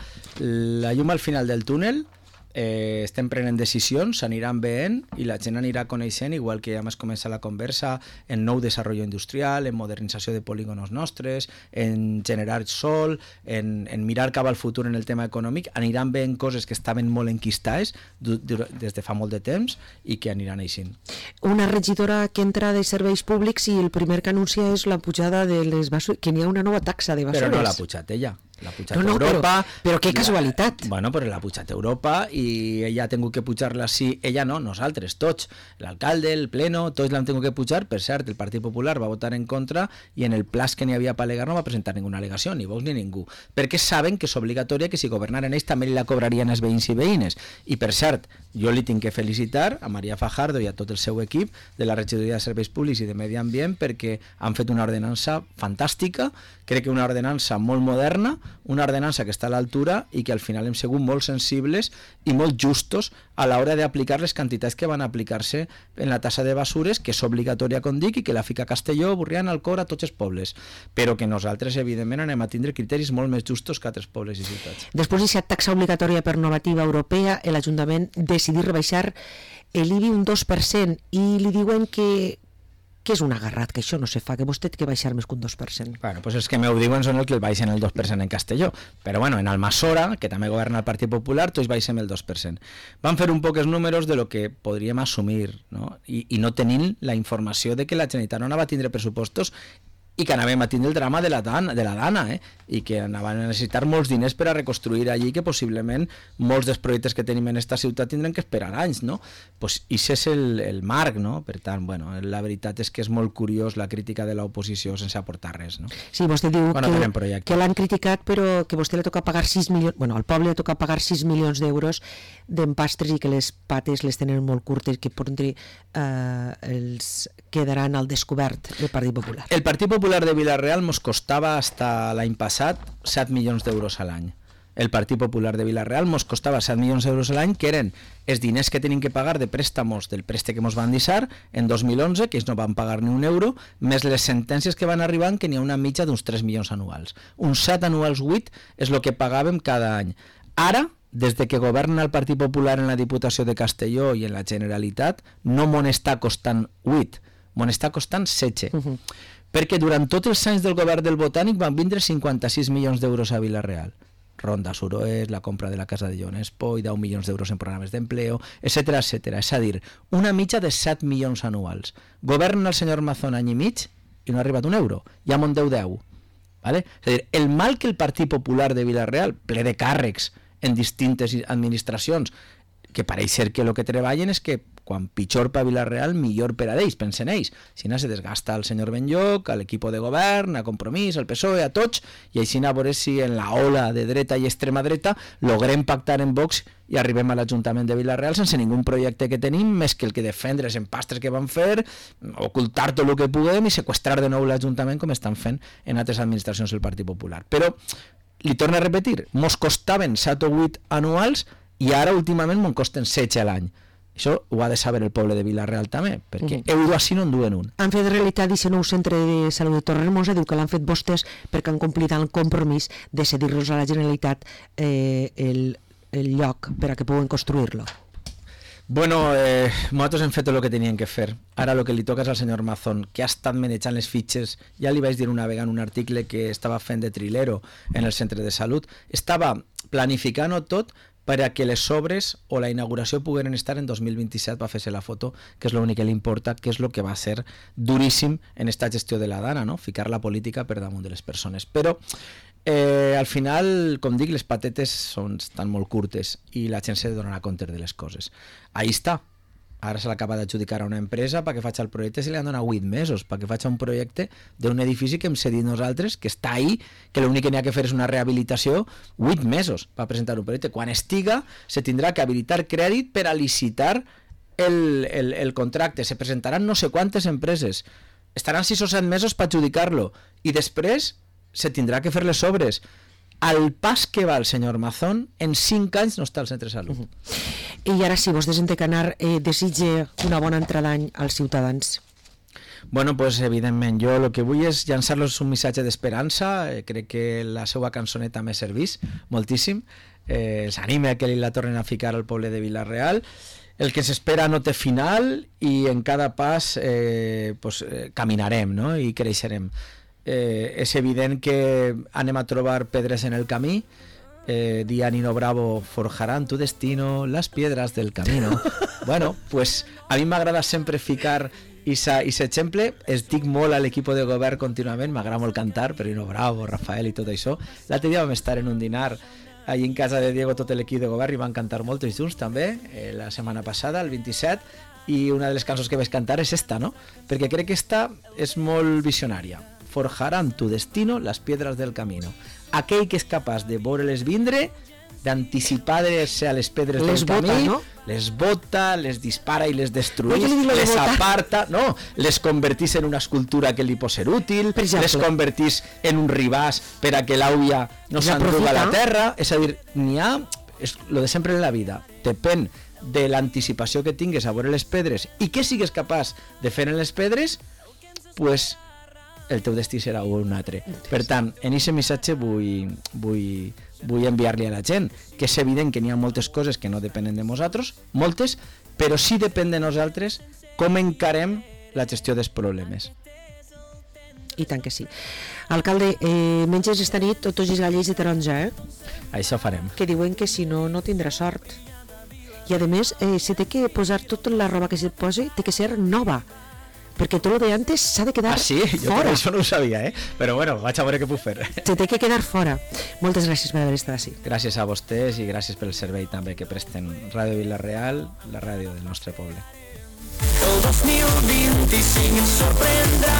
la llum al final del túnel, eh, estem prenent decisions, s'aniran veient i la gent anirà coneixent, igual que ja més comença la conversa, en nou desenvolupament industrial, en modernització de polígonos nostres, en generar sol, en, en mirar cap al futur en el tema econòmic, aniran veient coses que estaven molt enquistades des de fa molt de temps i que aniran eixint. Una regidora que entra de serveis públics i el primer que anuncia és la pujada de les basures, que n'hi ha una nova taxa de basures. Però no l'ha pujat ella. L'ha pujat no, no, Europa. Però, però que casualitat. La, bueno, però l'ha pujat Europa i ella ha tingut que pujar-la sí. Ella no, nosaltres, tots. L'alcalde, el pleno, tots l'han tingut que pujar. Per cert, el Partit Popular va votar en contra i en el plaç que n'hi havia per alegar no va presentar ninguna al·legació, ni Vox ni ningú. Perquè saben que és obligatòria que si governaren ells també li la cobrarien els veïns i veïnes. I per cert, jo li tinc que felicitar a Maria Fajardo i a tot el seu equip de la Regidoria de Serveis Públics i de Medi Ambient perquè han fet una ordenança fantàstica, crec que una ordenança molt moderna, una ordenança que està a l'altura i que al final hem sigut molt sensibles i molt justos a l'hora d'aplicar les quantitats que van aplicar-se en la tassa de basures, que és obligatòria, com dic, i que la fica Castelló, Borriana, Alcora, tots els pobles. Però que nosaltres, evidentment, anem a tindre criteris molt més justos que altres pobles i ciutats. Després d'aquesta taxa obligatòria per normativa europea, l'Ajuntament decidí rebaixar l'I B I un dos per cent i li diuen que que és un agarrat, que això no se fa, que vostè té que baixar més que un dos per cent. Bueno, pues els que m'ho diuen són els que el baixen el dos per cent en Castelló. Però bueno, en Almassora, que també governa el Partit Popular, tots baixem el dos per cent. Van fer un poc els números de lo que podríem assumir, no? I, i no tenint la informació de que la Generalitat no va tindre pressupostos i que anàvem a tindre el drama de la Dana, de la Dana eh? I que anaven a necessitar molts diners per a reconstruir allí, que possiblement molts dels projectes que tenim en esta ciutat tindran que esperar anys, no? Pues això és el, el marc, no? Per tant, bueno, la veritat és que és molt curiós la crítica de l'oposició sense aportar res, no? Sí, vostè diu bueno, que, que l'han criticat, però que vostè li toca pagar sis milions, bueno, al poble li toca pagar sis milions d'euros d'empastres i que les pates les tenen molt curtes, que per entre eh, els quedaran al descobert el Partit Popular. El Partit Popular de Vila-real mos costava hasta l'any passat set milions d'euros a l'any. el Partit Popular de Vila-real mos costava set milions d'euros a l'any, que eren els diners que tenim que pagar de préstamos del préstec que mos van deixar en dos mil onze, que ells no van pagar ni un euro, més les sentències que van arribant, que n'hi ha una mitja d'uns tres milions anuals. Uns set anuals vuit és el que pagàvem cada any. Ara, des de que governa el Partit Popular en la Diputació de Castelló i en la Generalitat, no m'on està costant vuit, m'on està costant setze. Uh-huh. Perquè durant tots els anys del govern del Botànic van vindre cinquanta-sis milions d'euros a Vila-real. Ronda Suroest, la compra de la casa de Joan Espó, i deu milions d'euros en programes d'empleo, etcètera, etcètera. És a dir, una mitja de set milions anuals. Governa el senyor Mazón any i mig i no ha arribat un euro. Ja m'on deu deu. Vale? És a dir, el mal que el Partit Popular de Vila-real, ple de càrrecs en distintes administracions, que pareix ser que el que treballen és que quan pitjor per Vila-real, millor per a ells, pensen ells. Si no, se desgasta el senyor Benlloc, a l'equip de govern, a Compromís, al P S O E, a tots, i així a veure si en la ola de dreta i extrema dreta logrem pactar en Vox i arribem a l'Ajuntament de Vila-real sense ningú projecte que tenim, més que el que defendre els empastres que van fer, ocultar tot el que puguem i seqüestrar de nou l'Ajuntament com estan fent en altres administracions del Partit Popular. Però, li torno a repetir, mos costaven set o vuit anuals i ara últimament mos costen setze a l'any. Això ho ha de saber el poble de Vila-real també, perquè uh-huh. euro així no en duen un. Han fet realitat aquest nou centre de salut de Torrehermosa, diu que l'han fet vostès perquè han complit el compromís de cedir-los a la Generalitat eh, el, el lloc per a que puguen construir-lo. Bueno, eh, nosaltres hem fet el que tenien que fer. Ara el que li toca és al senyor Mazón, que ha estat manejant les fitxes. Ja li vaig dir una vegada en un article que estava fent de trilero en el centre de salut. Estava planificant-ho tot per a que les obres o la inauguració pogueren estar en dos mil vint-i-set per fer-se la foto, que és l'únic que li importa, que és el que va ser duríssim en esta gestió de la Dana, no? Ficar la política per damunt de les persones. Però eh, al final, com dic, les patetes són, estan molt curtes i la gent se donarà compte de les coses. Ahí està. Ara se l'acaba d'adjudicar a una empresa perquè faci el projecte, se li han donat vuit mesos perquè faci un projecte d'un edifici que hem cedit nosaltres, que està ahí, que l'únic que n'hi ha que fer és una rehabilitació, vuit mesos per presentar un projecte. Quan estiga, se tindrà que habilitar crèdit per a licitar el, el, el contracte. Se presentaran no sé quantes empreses. Estaran sis o set mesos per adjudicar-lo i després se tindrà que fer les obres. Al pas que va el senyor Mazón, en cinc anys no està al centre de salut. Uh -huh. I ara sí, vos desentecanar, eh, desitge una bona entrada d'any als ciutadans. Bueno, pues evidentment, jo el que vull és llançar-los un missatge d'esperança. Eh, crec que la seva cançoneta m'he servís moltíssim. Eh, S'anima que li la tornen a ficar al poble de Vila-real. El que s'espera no té final i en cada pas eh, pues, eh, caminarem, no? I creixerem. Eh, és evident que anem a trobar pedres en el camí. Eh, dia Nino Bravo, forjarán tu destino las piedras del camino. Bueno, pues a mi m'agrada sempre ficar aquest exemple. Es dic molt a l'equip de govern contínuament, m'agrada molt cantar, però Nino Bravo, Rafael i tot això. L'altre dia vam estar en un dinar allí en casa de Diego, tot l'equip de govern, i van cantar molt tots junts també, eh, la setmana passada, el vint-i-set, i una de les cançons que vaig cantar és esta, no? Perquè crec que esta és molt visionària. Forjarán tu destino las piedras del camino. Aquell que és capaç de veure-les vindre, d'anticipar-se a les pedres les del bota, camí, no? les bota, les dispara i les destruïs, no, les bota. aparta, no, les convertís en una escultura que li pot ser útil, les convertís en un ribàs per a que l'àvia no s'enduga la terra. És a dir, n'hi ha, és lo de sempre en la vida, depèn de l'anticipació que tingues a veure les pedres i què sigues capaç de fer en les pedres, pues el teu destí serà un altre. Per tant, en aquest missatge vull, vull, vull enviar-li a la gent que és evident que n'hi ha moltes coses que no depenen de nosaltres, moltes, però sí depèn de nosaltres com encarem la gestió dels problemes. I tant que sí. Alcalde, eh, menges esta nit tots els gallets de taronja, eh? Això farem. Que diuen que si no, no tindrà sort. I a més, eh, si té que posar tota la roba que se posi, té que ser nova. Perquè tot el de antes s'ha de quedar fora. Ah, sí? Jo fora. això no ho sabia, eh? Però bueno, vaig a veure què puc fer. Se té que quedar fora. Moltes gràcies per haver estat així. Gràcies a vostès i gràcies pel servei també que presten Ràdio Vila-real, la ràdio del nostre poble. El dos mil vint-i-cinc ens sorprendrà.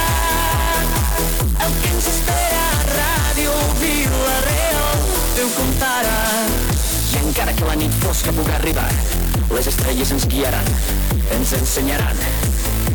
El que ens espera Ràdio Vila-real t'ho contarà. I encara que la nit fosca pugui arribar, les estrelles ens guiaran, ens ensenyaran